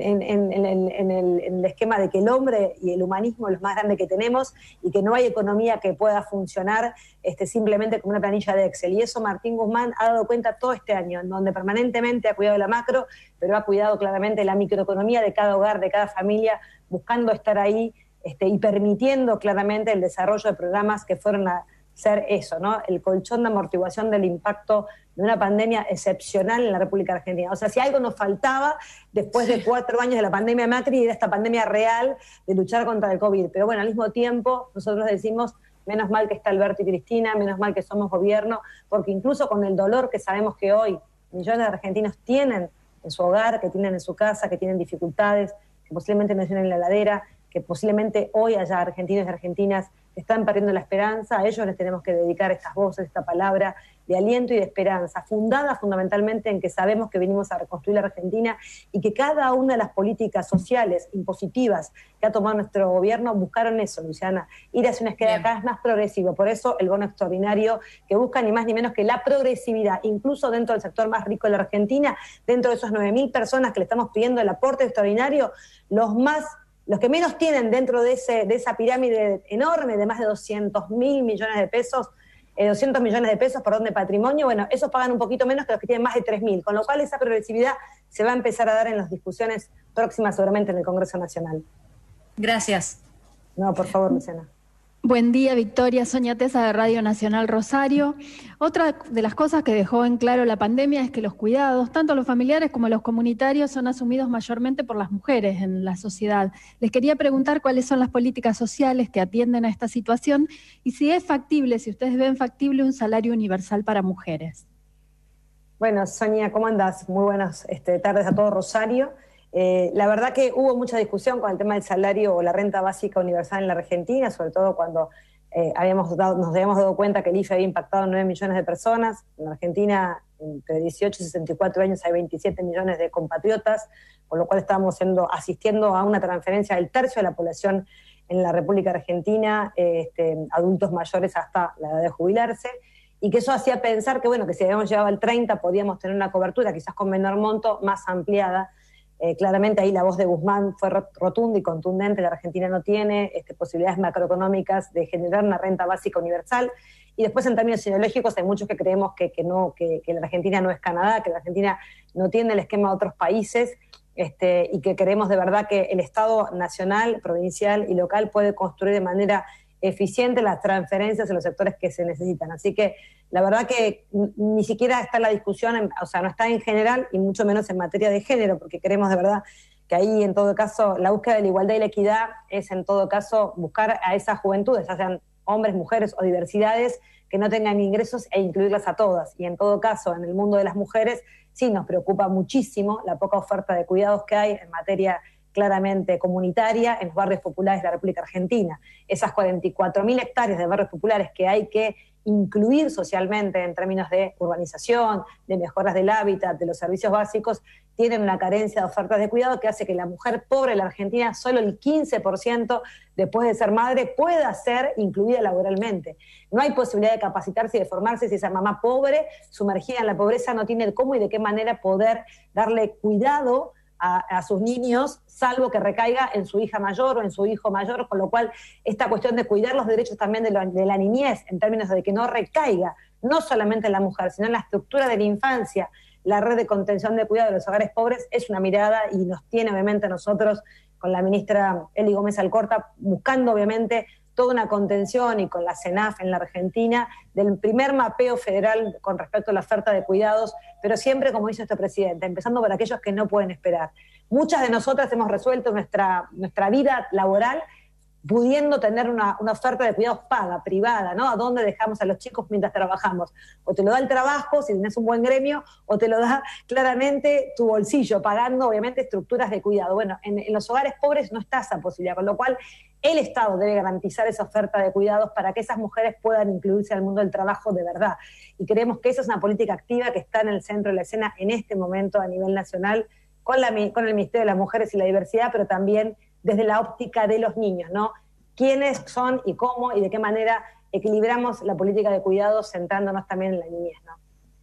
el esquema de que el hombre y el humanismo es lo más grande que tenemos y que no hay economía que pueda funcionar simplemente como una planilla de Excel. Y eso Martín Guzmán ha dado cuenta todo este año, en donde permanentemente ha cuidado de la macro, pero ha cuidado claramente la microeconomía de cada hogar, de cada familia, buscando estar ahí y permitiendo claramente el desarrollo de programas que fueron a ser eso, ¿no? El colchón de amortiguación del impacto de una pandemia excepcional en la República Argentina. O sea, si algo nos faltaba después de 4 años de la pandemia Macri, era esta pandemia real de luchar contra el COVID. Pero bueno, al mismo tiempo nosotros decimos, menos mal que está Alberto y Cristina, menos mal que somos gobierno, porque incluso con el dolor que sabemos que hoy millones de argentinos tienen en su hogar, que tienen en su casa, que tienen dificultades, que posiblemente no tienen en la heladera, que posiblemente hoy haya argentinos y argentinas están perdiendo la esperanza, a ellos les tenemos que dedicar estas voces, esta palabra de aliento y de esperanza, fundada fundamentalmente en que sabemos que venimos a reconstruir la Argentina y que cada una de las políticas sociales, impositivas que ha tomado nuestro gobierno buscaron eso, Luciana, ir hacia una escala cada vez más progresiva. Por eso el bono extraordinario, que busca ni más ni menos que la progresividad, incluso dentro del sector más rico de la Argentina, dentro de esos 9.000 personas que le estamos pidiendo el aporte extraordinario, los que menos tienen dentro de esa pirámide enorme de más de 200 millones de pesos, de patrimonio, bueno, esos pagan un poquito menos que los que tienen más de 3.000, con lo cual esa progresividad se va a empezar a dar en las discusiones próximas seguramente en el Congreso Nacional. Gracias. No, por favor, Luciana. Buen día, Victoria. Sonia Tesa de Radio Nacional Rosario. Otra de las cosas que dejó en claro la pandemia es que los cuidados, tanto los familiares como los comunitarios, son asumidos mayormente por las mujeres en la sociedad. Les quería preguntar cuáles son las políticas sociales que atienden a esta situación y si es factible, si ustedes ven factible un salario universal para mujeres. Bueno, Sonia, ¿cómo andás? Muy buenas tardes a todo Rosario. La verdad que hubo mucha discusión con el tema del salario o la renta básica universal en la Argentina, sobre todo cuando nos habíamos dado cuenta que el IFE había impactado a 9 millones de personas. En la Argentina, entre 18 y 64 años, hay 27 millones de compatriotas, con lo cual estábamos asistiendo a una transferencia del tercio de la población en la República Argentina, adultos mayores hasta la edad de jubilarse, y que eso hacía pensar que, bueno, que si habíamos llegado al 30 podíamos tener una cobertura, quizás con menor monto, más ampliada. Claramente ahí la voz de Guzmán fue rotunda y contundente. La Argentina no tiene posibilidades macroeconómicas de generar una renta básica universal. Y después, en términos ideológicos, hay muchos que creemos que la Argentina no es Canadá, que la Argentina no tiene el esquema de otros países, y que creemos de verdad que el Estado nacional, provincial y local puede construir de manera eficiente las transferencias en los sectores que se necesitan. Así que la verdad que ni siquiera está la discusión, no está en general y mucho menos en materia de género, porque queremos de verdad que ahí en todo caso la búsqueda de la igualdad y la equidad es en todo caso buscar a esas juventudes, ya sean hombres, mujeres o diversidades, que no tengan ingresos e incluirlas a todas. Y en todo caso, en el mundo de las mujeres sí nos preocupa muchísimo la poca oferta de cuidados que hay en materia claramente comunitaria en los barrios populares de la República Argentina. Esas 44.000 hectáreas de barrios populares que hay que incluir socialmente en términos de urbanización, de mejoras del hábitat, de los servicios básicos, tienen una carencia de ofertas de cuidado que hace que la mujer pobre de la Argentina, solo el 15% después de ser madre, pueda ser incluida laboralmente. No hay posibilidad de capacitarse y de formarse si esa mamá pobre, sumergida en la pobreza, no tiene el cómo y de qué manera poder darle cuidado a sus niños, salvo que recaiga en su hija mayor o en su hijo mayor, con lo cual esta cuestión de cuidar los derechos también de la niñez, en términos de que no recaiga, no solamente en la mujer, sino en la estructura de la infancia, la red de contención de cuidado de los hogares pobres, es una mirada y nos tiene obviamente a nosotros, con la ministra Eli Gómez Alcorta, buscando obviamente toda una contención y con la CENAF en la Argentina, del primer mapeo federal con respecto a la oferta de cuidados, pero siempre, como dice este presidente, empezando por aquellos que no pueden esperar. Muchas de nosotras hemos resuelto nuestra vida laboral pudiendo tener una oferta de cuidados paga, privada, ¿no? ¿A dónde dejamos a los chicos mientras trabajamos? O te lo da el trabajo, si tenés un buen gremio, o te lo da claramente tu bolsillo, pagando obviamente estructuras de cuidado. Bueno, en los hogares pobres no está esa posibilidad, con lo cual el Estado debe garantizar esa oferta de cuidados para que esas mujeres puedan incluirse al mundo del trabajo de verdad. Y creemos que esa es una política activa que está en el centro de la escena en este momento a nivel nacional, con el Ministerio de las Mujeres y la Diversidad, pero también desde la óptica de los niños, ¿no? ¿Quiénes son y cómo y de qué manera equilibramos la política de cuidados centrándonos también en la niñez, ¿no?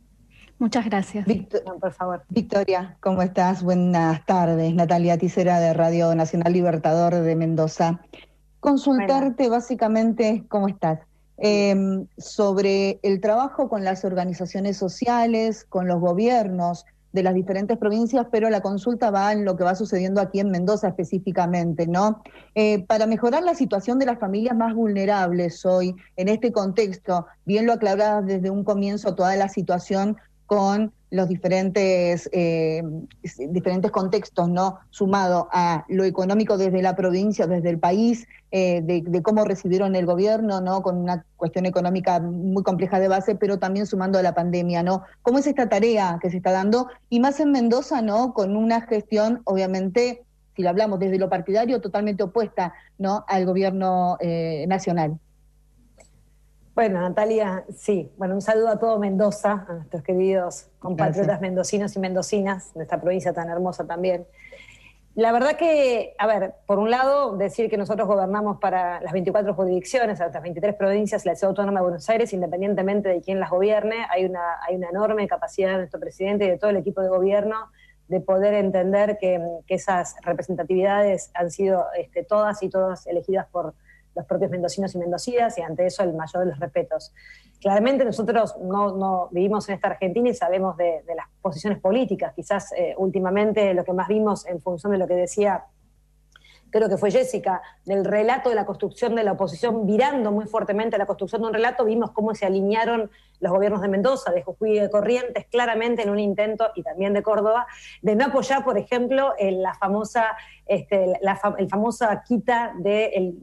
Muchas gracias. Por favor. Victoria, ¿cómo estás? Buenas tardes. Natalia Ticera de Radio Nacional Libertador de Mendoza. Consultarte básicamente, ¿cómo estás? Sobre el trabajo con las organizaciones sociales, con los gobiernos de las diferentes provincias, pero la consulta va en lo que va sucediendo aquí en Mendoza específicamente, ¿no? Para mejorar la situación de las familias más vulnerables hoy, en este contexto, bien lo aclarabas desde un comienzo toda la situación con los diferentes contextos, ¿no? Sumado a lo económico desde la provincia, desde el país, de cómo recibieron el gobierno, ¿no? Con una cuestión económica muy compleja de base, pero también sumando a la pandemia, ¿no? ¿Cómo es esta tarea que se está dando? Y más en Mendoza, ¿no? Con una gestión, obviamente, si lo hablamos desde lo partidario, totalmente opuesta, ¿no? Al gobierno nacional. Bueno, Natalia, sí. Bueno, un saludo a todo Mendoza, a nuestros queridos compatriotas mendocinos y mendocinas de esta provincia tan hermosa también. La verdad que, a ver, por un lado, decir que nosotros gobernamos para las 24 jurisdicciones, las 23 provincias y la Ciudad Autónoma de Buenos Aires, independientemente de quién las gobierne, hay una enorme capacidad de nuestro presidente y de todo el equipo de gobierno de poder entender que esas representatividades han sido todas y todas elegidas por los propios mendocinos y mendocinas, y ante eso el mayor de los respetos. Claramente nosotros no vivimos en esta Argentina y sabemos de las posiciones políticas. Quizás últimamente lo que más vimos en función de lo que decía, creo que fue Jessica, del relato de la construcción de la oposición, virando muy fuertemente a la construcción de un relato, vimos cómo se alinearon los gobiernos de Mendoza, de Jujuy y de Corrientes, claramente en un intento, y también de Córdoba, de no apoyar, por ejemplo, la famosa quita del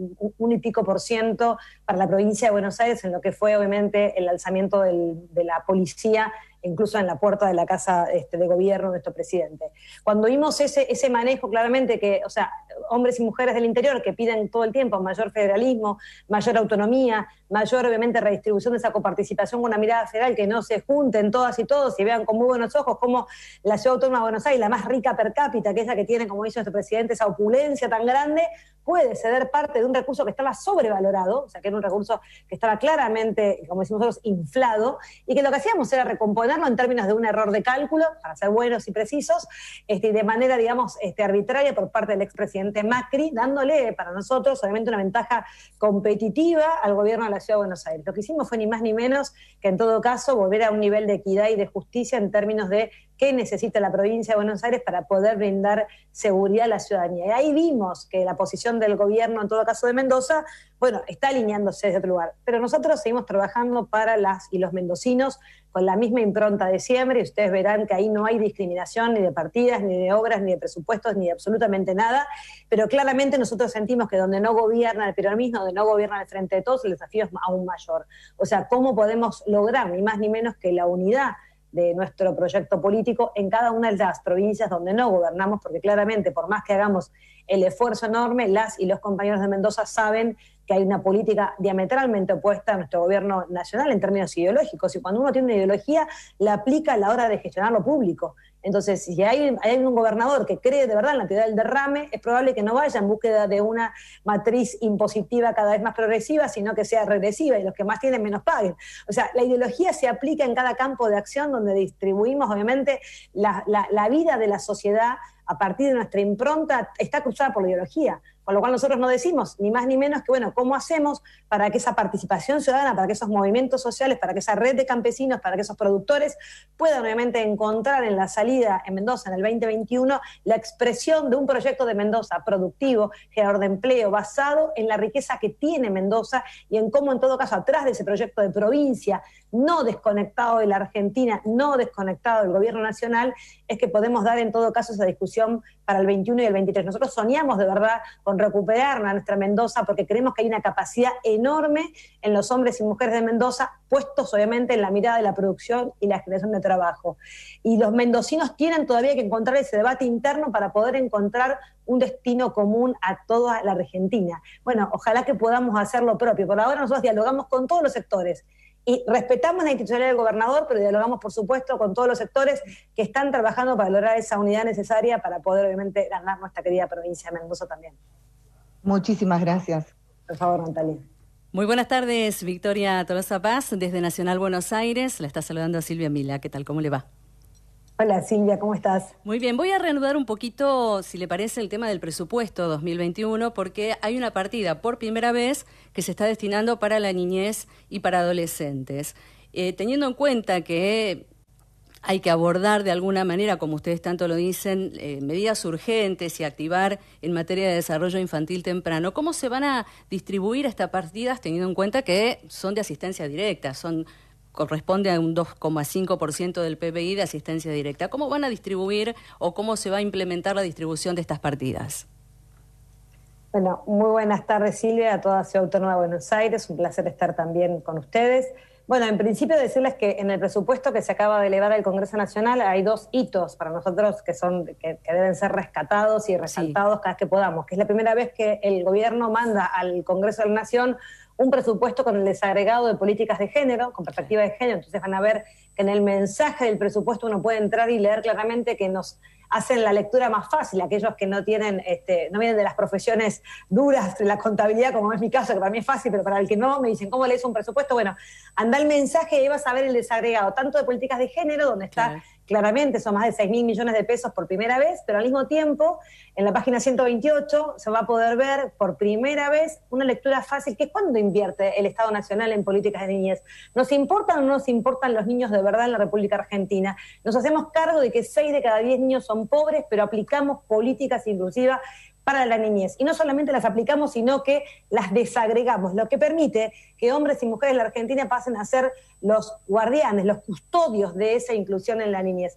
1% para la provincia de Buenos Aires, en lo que fue obviamente el alzamiento de la policía, incluso en la puerta de la casa de gobierno de nuestro presidente. Cuando vimos ese manejo, claramente que, o sea, hombres y mujeres del interior que piden todo el tiempo mayor federalismo, mayor autonomía, mayor, obviamente, redistribución de esa coparticipación con una mirada federal, que no se junten todas y todos y vean con muy buenos ojos cómo la Ciudad Autónoma de Buenos Aires, la más rica per cápita, que es la que tiene, como dice nuestro presidente, esa opulencia tan grande, puede ceder parte de un recurso que estaba sobrevalorado, o sea, que era un recurso que estaba claramente, como decimos nosotros, inflado, y que lo que hacíamos era recomponerlo en términos de un error de cálculo, para ser buenos y precisos, y de manera, digamos, arbitraria por parte del expresidente Macri, dándole para nosotros, obviamente, una ventaja competitiva al gobierno de la Ciudad de Buenos Aires. Lo que hicimos fue ni más ni menos que, en todo caso, volver a un nivel de equidad y de justicia en términos de qué necesita la provincia de Buenos Aires para poder brindar seguridad a la ciudadanía. Y ahí vimos que la posición del gobierno, en todo caso de Mendoza, bueno, está alineándose desde otro lugar. Pero nosotros seguimos trabajando para las y los mendocinos con la misma impronta de siempre, y ustedes verán que ahí no hay discriminación ni de partidas, ni de obras, ni de presupuestos, ni de absolutamente nada, pero claramente nosotros sentimos que donde no gobierna el peronismo, donde no gobierna el Frente de Todos, el desafío es aún mayor. O sea, ¿cómo podemos lograr ni más ni menos que la unidad de nuestro proyecto político en cada una de las provincias donde no gobernamos? Porque claramente, por más que hagamos el esfuerzo enorme, las y los compañeros de Mendoza saben que hay una política diametralmente opuesta a nuestro gobierno nacional en términos ideológicos, y cuando uno tiene una ideología, la aplica a la hora de gestionar lo público. Entonces, si hay un gobernador que cree de verdad en la teoría del derrame, es probable que no vaya en búsqueda de una matriz impositiva cada vez más progresiva, sino que sea regresiva, y los que más tienen menos paguen. O sea, la ideología se aplica en cada campo de acción donde distribuimos, obviamente, la vida de la sociedad a partir de nuestra impronta, está cruzada por la ideología. Con lo cual nosotros no decimos ni más ni menos que, bueno, ¿cómo hacemos para que esa participación ciudadana, para que esos movimientos sociales, para que esa red de campesinos, para que esos productores puedan obviamente encontrar en la salida en Mendoza en el 2021 la expresión de un proyecto de Mendoza productivo, generador de empleo, basado en la riqueza que tiene Mendoza y en cómo, en todo caso, atrás de ese proyecto de provincia, no desconectado de la Argentina, no desconectado del gobierno nacional, es que podemos dar en todo caso esa discusión para el 21 y el 23. Nosotros soñamos de verdad con recuperar a nuestra Mendoza, porque creemos que hay una capacidad enorme en los hombres y mujeres de Mendoza, puestos obviamente en la mirada de la producción y la generación de trabajo. Y los mendocinos tienen todavía que encontrar ese debate interno para poder encontrar un destino común a toda la Argentina. Bueno, ojalá que podamos hacer lo propio. Por ahora nosotros dialogamos con todos los sectores y respetamos la institucionalidad del gobernador, pero dialogamos, por supuesto, con todos los sectores que están trabajando para lograr esa unidad necesaria para poder, obviamente, ganar nuestra querida provincia de Mendoza también. Muchísimas gracias. Por favor, Natalia. Muy buenas tardes, Victoria Tolosa Paz, desde Nacional Buenos Aires. La está saludando Silvia Mila. ¿Qué tal? ¿Cómo le va? Hola, Silvia, ¿cómo estás? Muy bien, voy a reanudar un poquito, si le parece, el tema del presupuesto 2021, porque hay una partida por primera vez que se está destinando para la niñez y para adolescentes. Teniendo en cuenta que hay que abordar de alguna manera, como ustedes tanto lo dicen, medidas urgentes y activar en materia de desarrollo infantil temprano, ¿cómo se van a distribuir estas partidas teniendo en cuenta que son de asistencia directa, corresponde a un 2,5% del PBI de asistencia directa? ¿Cómo van a distribuir o cómo se va a implementar la distribución de estas partidas? Bueno, muy buenas tardes, Silvia, a toda la Ciudad Autónoma de Buenos Aires. Un placer estar también con ustedes. Bueno, en principio decirles que en el presupuesto que se acaba de elevar al Congreso Nacional hay dos hitos para nosotros que deben ser rescatados y resaltados cada vez que podamos, que es la primera vez que el gobierno manda al Congreso de la Nación un presupuesto con el desagregado de políticas de género, con perspectiva de género. Entonces van a ver que en el mensaje del presupuesto uno puede entrar y leer claramente que nos hacen la lectura más fácil, aquellos que no tienen, no vienen de las profesiones duras de la contabilidad, como es mi caso, que para mí es fácil, pero para el que no, me dicen, ¿cómo lees un presupuesto? Bueno, anda el mensaje y vas a ver el desagregado, tanto de políticas de género, donde está claramente, son más de 6.000 millones de pesos por primera vez, pero al mismo tiempo, en la página 128 se va a poder ver por primera vez una lectura fácil, que es cuando invierte el Estado Nacional en políticas de niñez. ¿Nos importan o no nos importan los niños de verdad en la República Argentina? Nos hacemos cargo de que 6 de cada 10 niños son pobres, pero aplicamos políticas inclusivas para la niñez. Y no solamente las aplicamos, sino que las desagregamos, lo que permite que hombres y mujeres de la Argentina pasen a ser los guardianes, los custodios de esa inclusión en la niñez.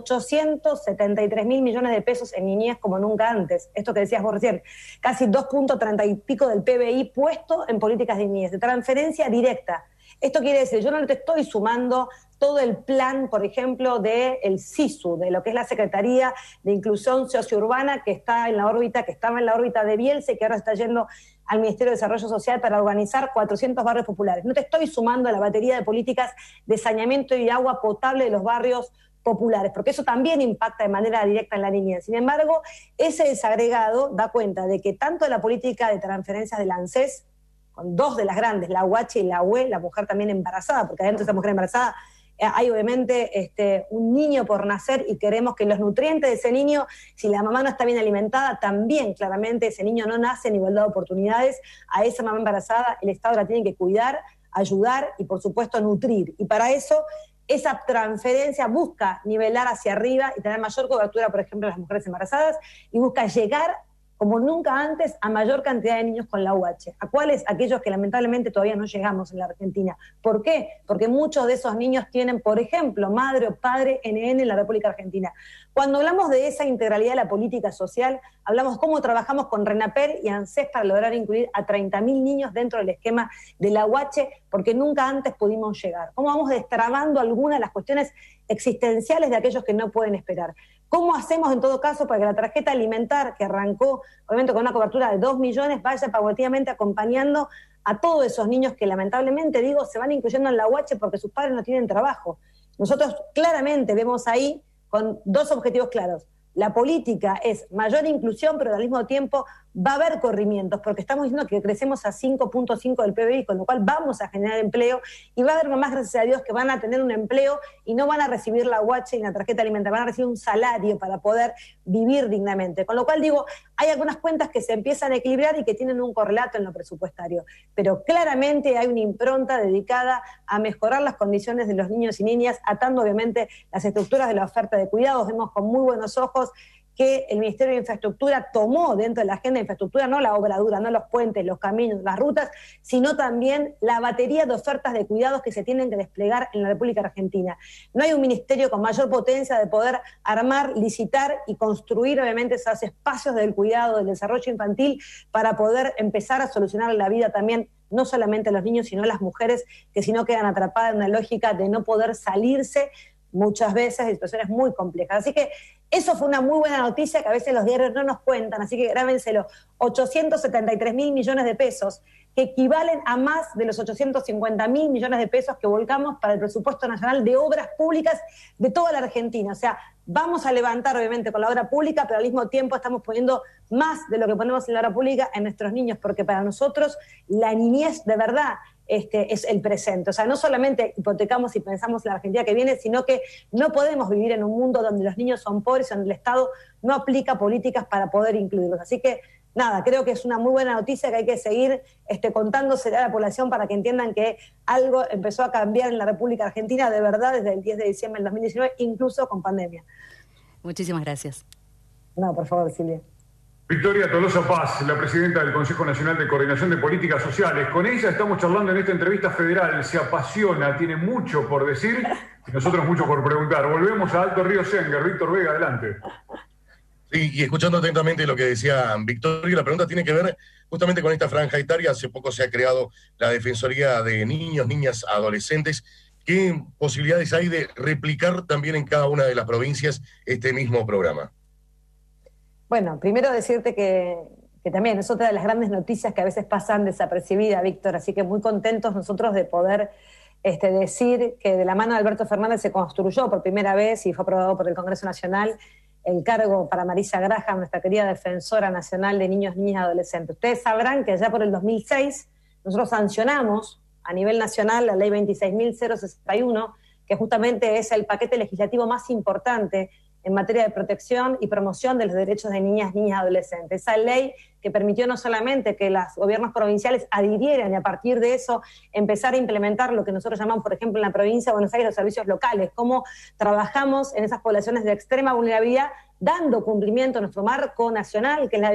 873.000 millones de pesos en niñez como nunca antes. Esto que decías vos recién, casi 2.30 y pico del PBI puesto en políticas de niñez, de transferencia directa. Esto quiere decir, yo no te estoy sumando todo el plan, por ejemplo, del SISU, de lo que es la Secretaría de Inclusión Sociourbana, que está en la órbita, que estaba en la órbita de Bielsa y que ahora está yendo al Ministerio de Desarrollo Social para organizar 400 barrios populares. No te estoy sumando a la batería de políticas de saneamiento y agua potable de los barrios populares, porque eso también impacta de manera directa en la niñez. Sin embargo, ese desagregado da cuenta de que tanto la política de transferencias del ANSES, con dos de las grandes, la UH y la UE, la mujer también embarazada, porque adentro de esa mujer embarazada hay obviamente un niño por nacer y queremos que los nutrientes de ese niño, si la mamá no está bien alimentada, también claramente ese niño no nace en igualdad de oportunidades. A esa mamá embarazada el Estado la tiene que cuidar, ayudar y por supuesto nutrir. Y para eso esa transferencia busca nivelar hacia arriba y tener mayor cobertura, por ejemplo, a las mujeres embarazadas, y busca llegar como nunca antes, a mayor cantidad de niños con la UH. ¿A cuáles? Aquellos que lamentablemente todavía no llegamos en la Argentina. ¿Por qué? Porque muchos de esos niños tienen, por ejemplo, madre o padre NN en la República Argentina. Cuando hablamos de esa integralidad de la política social, hablamos cómo trabajamos con RENAPER y ANSES para lograr incluir a 30.000 niños dentro del esquema de la UH, porque nunca antes pudimos llegar. Cómo vamos destrabando algunas de las cuestiones existenciales de aquellos que no pueden esperar. ¿Cómo hacemos en todo caso para que la tarjeta alimentar, que arrancó obviamente con una cobertura de 2 millones, vaya paulatinamente acompañando a todos esos niños que lamentablemente, digo, se van incluyendo en la UH porque sus padres no tienen trabajo? Nosotros claramente vemos ahí con dos objetivos claros. La política es mayor inclusión, pero al mismo tiempo va a haber corrimientos, porque estamos diciendo que crecemos a 5.5 del PBI, con lo cual vamos a generar empleo, y va a haber mamás, gracias a Dios, que van a tener un empleo y no van a recibir la UH y la tarjeta alimentaria, van a recibir un salario para poder vivir dignamente. Con lo cual digo, hay algunas cuentas que se empiezan a equilibrar y que tienen un correlato en lo presupuestario, pero claramente hay una impronta dedicada a mejorar las condiciones de los niños y niñas, atando obviamente las estructuras de la oferta de cuidados. Vemos con muy buenos ojos que el Ministerio de Infraestructura tomó dentro de la agenda de infraestructura no la obra dura, no los puentes, los caminos, las rutas, sino también la batería de ofertas de cuidados que se tienen que desplegar en la República Argentina. No hay un ministerio con mayor potencia de poder armar, licitar y construir obviamente esos espacios del cuidado, del desarrollo infantil, para poder empezar a solucionar la vida también, no solamente a los niños, sino a las mujeres, que si no quedan atrapadas en una lógica de no poder salirse muchas veces de situaciones muy complejas. Así que eso fue una muy buena noticia que a veces los diarios no nos cuentan, así que grábenselo. 873.000 millones de pesos, que equivalen a más de los 850.000 millones de pesos que volcamos para el presupuesto nacional de obras públicas de toda la Argentina. O sea, vamos a levantar obviamente con la obra pública, pero al mismo tiempo estamos poniendo más de lo que ponemos en la obra pública en nuestros niños, porque para nosotros la niñez de verdad es el presente. O sea, no solamente hipotecamos y pensamos en la Argentina que viene, sino que no podemos vivir en un mundo donde los niños son pobres, donde el Estado no aplica políticas para poder incluirlos. Así que, nada, creo que es una muy buena noticia que hay que seguir contándose a la población para que entiendan que algo empezó a cambiar en la República Argentina de verdad desde el 10 de diciembre del 2019, incluso con pandemia. Muchísimas gracias. No, por favor, Silvia. Victoria Tolosa Paz, la presidenta del Consejo Nacional de Coordinación de Políticas Sociales. Con ella estamos charlando en esta entrevista federal. Se apasiona, tiene mucho por decir y nosotros mucho por preguntar. Volvemos a Alto Río Senguer. Víctor Vega, adelante. Sí, y escuchando atentamente lo que decía Victoria, la pregunta tiene que ver justamente con esta franja etaria. Hace poco se ha creado la Defensoría de Niños, Niñas, Adolescentes. ¿Qué posibilidades hay de replicar también en cada una de las provincias este mismo programa? Bueno, primero decirte que que también es otra de las grandes noticias que a veces pasan desapercibida, Víctor, así que muy contentos nosotros de poder decir que de la mano de Alberto Fernández se construyó por primera vez y fue aprobado por el Congreso Nacional el cargo para Marisa Graham, nuestra querida defensora nacional de niños, niñas y adolescentes. Ustedes sabrán que ya por el 2006 nosotros sancionamos a nivel nacional la ley 26.061, que justamente es el paquete legislativo más importante en materia de protección y promoción de los derechos de niñas, niñas y adolescentes. Esa ley que permitió no solamente que los gobiernos provinciales adhirieran y a partir de eso empezar a implementar lo que nosotros llamamos, por ejemplo, en la provincia de Buenos Aires, los servicios locales, cómo trabajamos en esas poblaciones de extrema vulnerabilidad, dando cumplimiento a nuestro marco nacional, que es la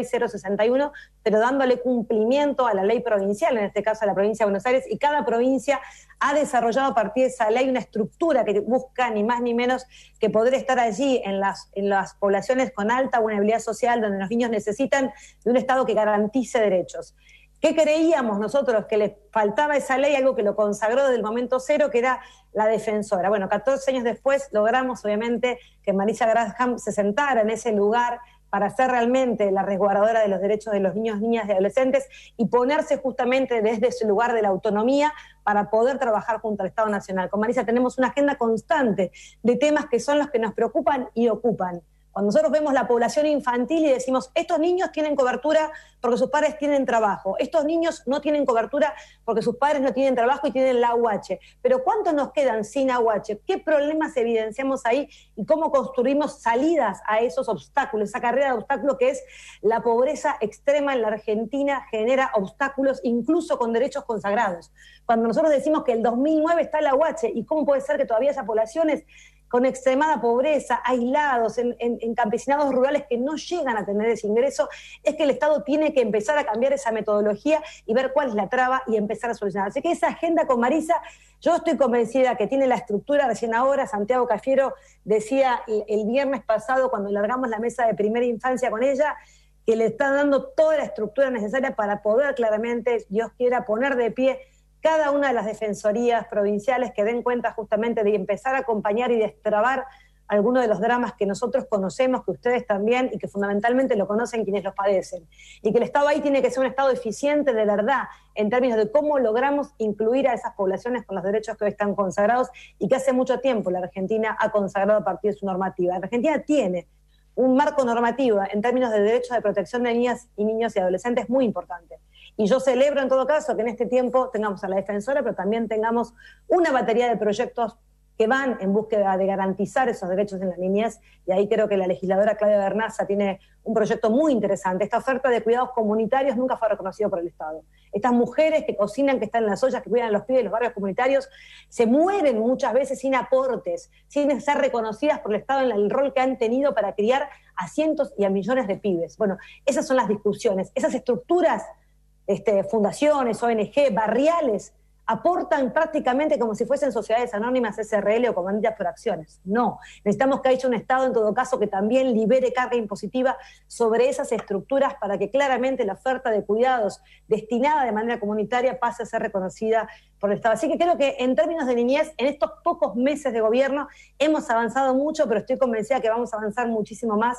26.061, pero dándole cumplimiento a la ley provincial, en este caso a la provincia de Buenos Aires, y cada provincia ha desarrollado a partir de esa ley una estructura que busca ni más ni menos que poder estar allí en las poblaciones con alta vulnerabilidad social, donde los niños necesitan de un Estado que garantice derechos. ¿Qué creíamos nosotros? Que le faltaba esa ley, algo que lo consagró desde el momento cero, que era la defensora. Bueno, 14 años después logramos, obviamente, que Marisa Graham se sentara en ese lugar para ser realmente la resguardadora de los derechos de los niños, niñas y adolescentes y ponerse justamente desde ese lugar de la autonomía para poder trabajar junto al Estado Nacional. Con Marisa tenemos una agenda constante de temas que son los que nos preocupan y ocupan. Cuando nosotros vemos la población infantil y decimos, estos niños tienen cobertura porque sus padres tienen trabajo, estos niños no tienen cobertura porque sus padres no tienen trabajo y tienen la AUH, pero ¿cuántos nos quedan sin AUH? ¿Qué problemas evidenciamos ahí y cómo construimos salidas a esos obstáculos? Esa carrera de obstáculos que es la pobreza extrema en la Argentina genera obstáculos incluso con derechos consagrados. Cuando nosotros decimos que el 2009 está la AUH, ¿y cómo puede ser que todavía esas poblaciones con extremada pobreza, aislados, en campesinados rurales que no llegan a tener ese ingreso? Es que el Estado tiene que empezar a cambiar esa metodología y ver cuál es la traba y empezar a solucionar. Así que esa agenda con Marisa, yo estoy convencida que tiene la estructura. Recién ahora Santiago Cafiero decía el viernes pasado, cuando largamos la mesa de primera infancia con ella, que le está dando toda la estructura necesaria para poder claramente, Dios quiera, poner de pie cada una de las defensorías provinciales que den cuenta justamente de empezar a acompañar y destrabar algunos de los dramas que nosotros conocemos, que ustedes también, y que fundamentalmente lo conocen quienes los padecen. Y que el Estado ahí tiene que ser un Estado eficiente de verdad, en términos de cómo logramos incluir a esas poblaciones con los derechos que hoy están consagrados y que hace mucho tiempo la Argentina ha consagrado a partir de su normativa. La Argentina tiene un marco normativo en términos de derechos de protección de niñas y niños y adolescentes muy importante. Y yo celebro en todo caso que en este tiempo tengamos a la defensora, pero también tengamos una batería de proyectos que van en búsqueda de garantizar esos derechos en la niñez, y ahí creo que la legisladora Claudia Bernaza tiene un proyecto muy interesante. Esta oferta de cuidados comunitarios nunca fue reconocida por el Estado. Estas mujeres que cocinan, que están en las ollas, que cuidan a los pibes de los barrios comunitarios, se mueren muchas veces sin aportes, sin ser reconocidas por el Estado en el rol que han tenido para criar a cientos y a millones de pibes. Bueno, esas son las discusiones, esas estructuras, fundaciones, ONG, barriales, aportan prácticamente como si fuesen sociedades anónimas, SRL o comanditas por acciones. No, necesitamos que haya un Estado en todo caso que también libere carga impositiva sobre esas estructuras para que claramente la oferta de cuidados destinada de manera comunitaria pase a ser reconocida por el Estado. Así que creo que en términos de niñez, en estos pocos meses de gobierno hemos avanzado mucho, pero estoy convencida que vamos a avanzar muchísimo más,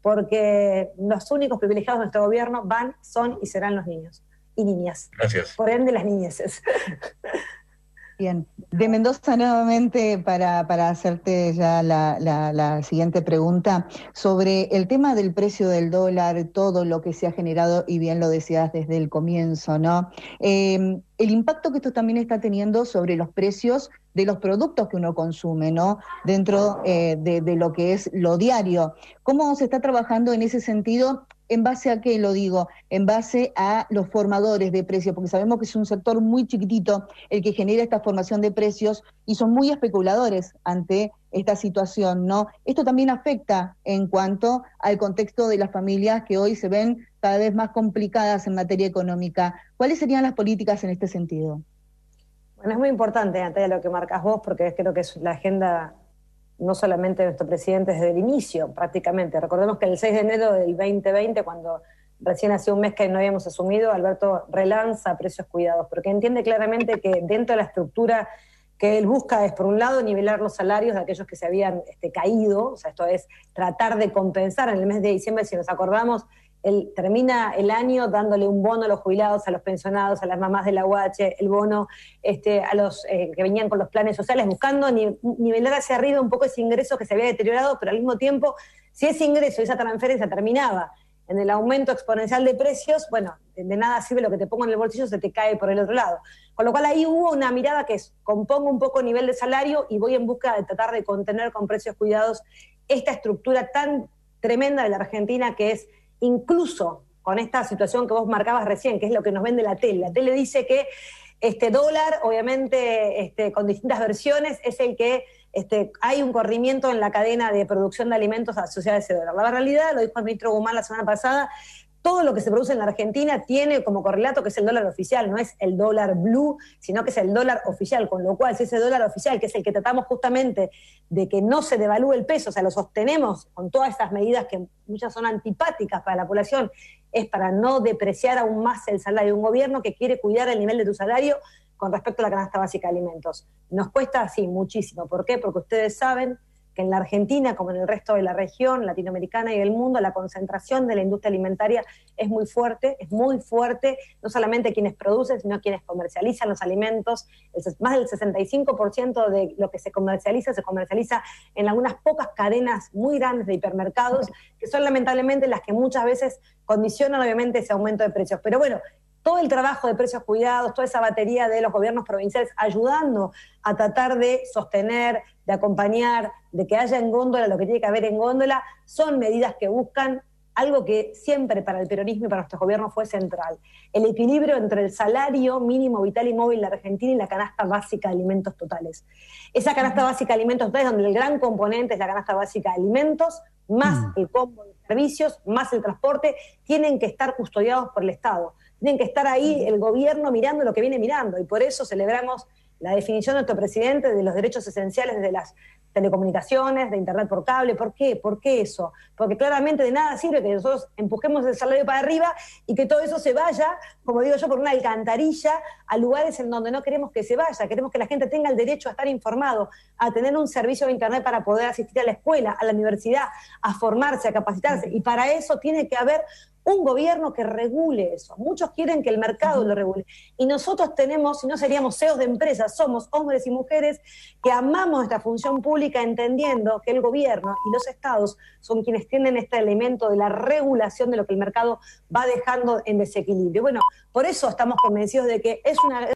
porque los únicos privilegiados de nuestro gobierno son y serán los niños y niñas. Gracias. Por ende, las niñeces. Bien. De Mendoza nuevamente para hacerte ya la siguiente pregunta sobre el tema del precio del dólar, todo lo que se ha generado, y bien lo decías desde el comienzo, ¿no? El impacto que esto también está teniendo sobre los precios de los productos que uno consume, ¿no? Dentro de lo que es lo diario. ¿Cómo se está trabajando en ese sentido? ¿En base a qué lo digo? En base a los formadores de precios, porque sabemos que es un sector muy chiquitito el que genera esta formación de precios y son muy especuladores ante esta situación, ¿no? Esto también afecta en cuanto al contexto de las familias que hoy se ven cada vez más complicadas en materia económica. ¿Cuáles serían las políticas en este sentido? Bueno, es muy importante, Natalia, lo que marcas vos, porque creo que es la agenda no solamente de nuestro presidente desde el inicio, prácticamente. Recordemos que el 6 de enero del 2020, cuando recién hace un mes que no habíamos asumido, Alberto relanza precios cuidados, porque entiende claramente que dentro de la estructura que él busca es, por un lado, nivelar los salarios de aquellos que se habían caído, o sea, esto es tratar de compensar. En el mes de diciembre, si nos acordamos, termina el año dándole un bono a los jubilados, a los pensionados, a las mamás de la UH, el bono a los que venían con los planes sociales, buscando nivelar hacia arriba un poco ese ingreso que se había deteriorado, pero al mismo tiempo, si ese ingreso, esa transferencia terminaba en el aumento exponencial de precios, bueno, de nada sirve lo que te pongo en el bolsillo, se te cae por el otro lado. Con lo cual ahí hubo una mirada que es, compongo un poco el nivel de salario y voy en busca de tratar de contener con precios cuidados esta estructura tan tremenda de la Argentina, que es incluso con esta situación que vos marcabas recién, que es lo que nos vende la tele. La tele dice que este dólar, obviamente con distintas versiones, es el que hay un corrimiento en la cadena de producción de alimentos asociada a ese dólar. La realidad, lo dijo el ministro Guzmán la semana pasada, todo lo que se produce en la Argentina tiene como correlato que es el dólar oficial, no es el dólar blue, sino que es el dólar oficial, con lo cual si ese dólar oficial, que es el que tratamos justamente de que no se devalúe el peso, o sea, lo sostenemos con todas estas medidas que muchas son antipáticas para la población, es para no depreciar aún más el salario de un gobierno que quiere cuidar el nivel de tu salario con respecto a la canasta básica de alimentos. Nos cuesta así muchísimo. ¿Por qué? Porque ustedes saben que en la Argentina, como en el resto de la región latinoamericana y del mundo, la concentración de la industria alimentaria es muy fuerte, no solamente quienes producen, sino quienes comercializan los alimentos. Más del 65% de lo que se comercializa en algunas pocas cadenas muy grandes de hipermercados, que son lamentablemente las que muchas veces condicionan obviamente ese aumento de precios. Pero bueno, todo el trabajo de precios cuidados, toda esa batería de los gobiernos provinciales ayudando a tratar de sostener, de acompañar, de que haya en góndola lo que tiene que haber en góndola, son medidas que buscan algo que siempre para el peronismo y para nuestro gobierno fue central: el equilibrio entre el salario mínimo vital y móvil de la Argentina y la canasta básica de alimentos totales. Esa canasta básica de alimentos totales, donde el gran componente es la canasta básica de alimentos, más el combo de servicios, más el transporte, tienen que estar custodiados por el Estado. Tienen que estar ahí el gobierno mirando lo que viene mirando, y por eso celebramos la definición de nuestro presidente de los derechos esenciales de las telecomunicaciones, de internet por cable. ¿Por qué? ¿Por qué eso? Porque claramente de nada sirve que nosotros empujemos el salario para arriba y que todo eso se vaya, como digo yo, por una alcantarilla a lugares en donde no queremos que se vaya. Queremos que la gente tenga el derecho a estar informado, a tener un servicio de internet para poder asistir a la escuela, a la universidad, a formarse, a capacitarse, y para eso tiene que haber un gobierno que regule eso. Muchos quieren que el mercado lo regule. Y nosotros tenemos, si no seríamos CEOs de empresas, somos hombres y mujeres que amamos esta función pública, entendiendo que el gobierno y los estados son quienes tienen este elemento de la regulación de lo que el mercado va dejando en desequilibrio. Bueno, por eso estamos convencidos de que es una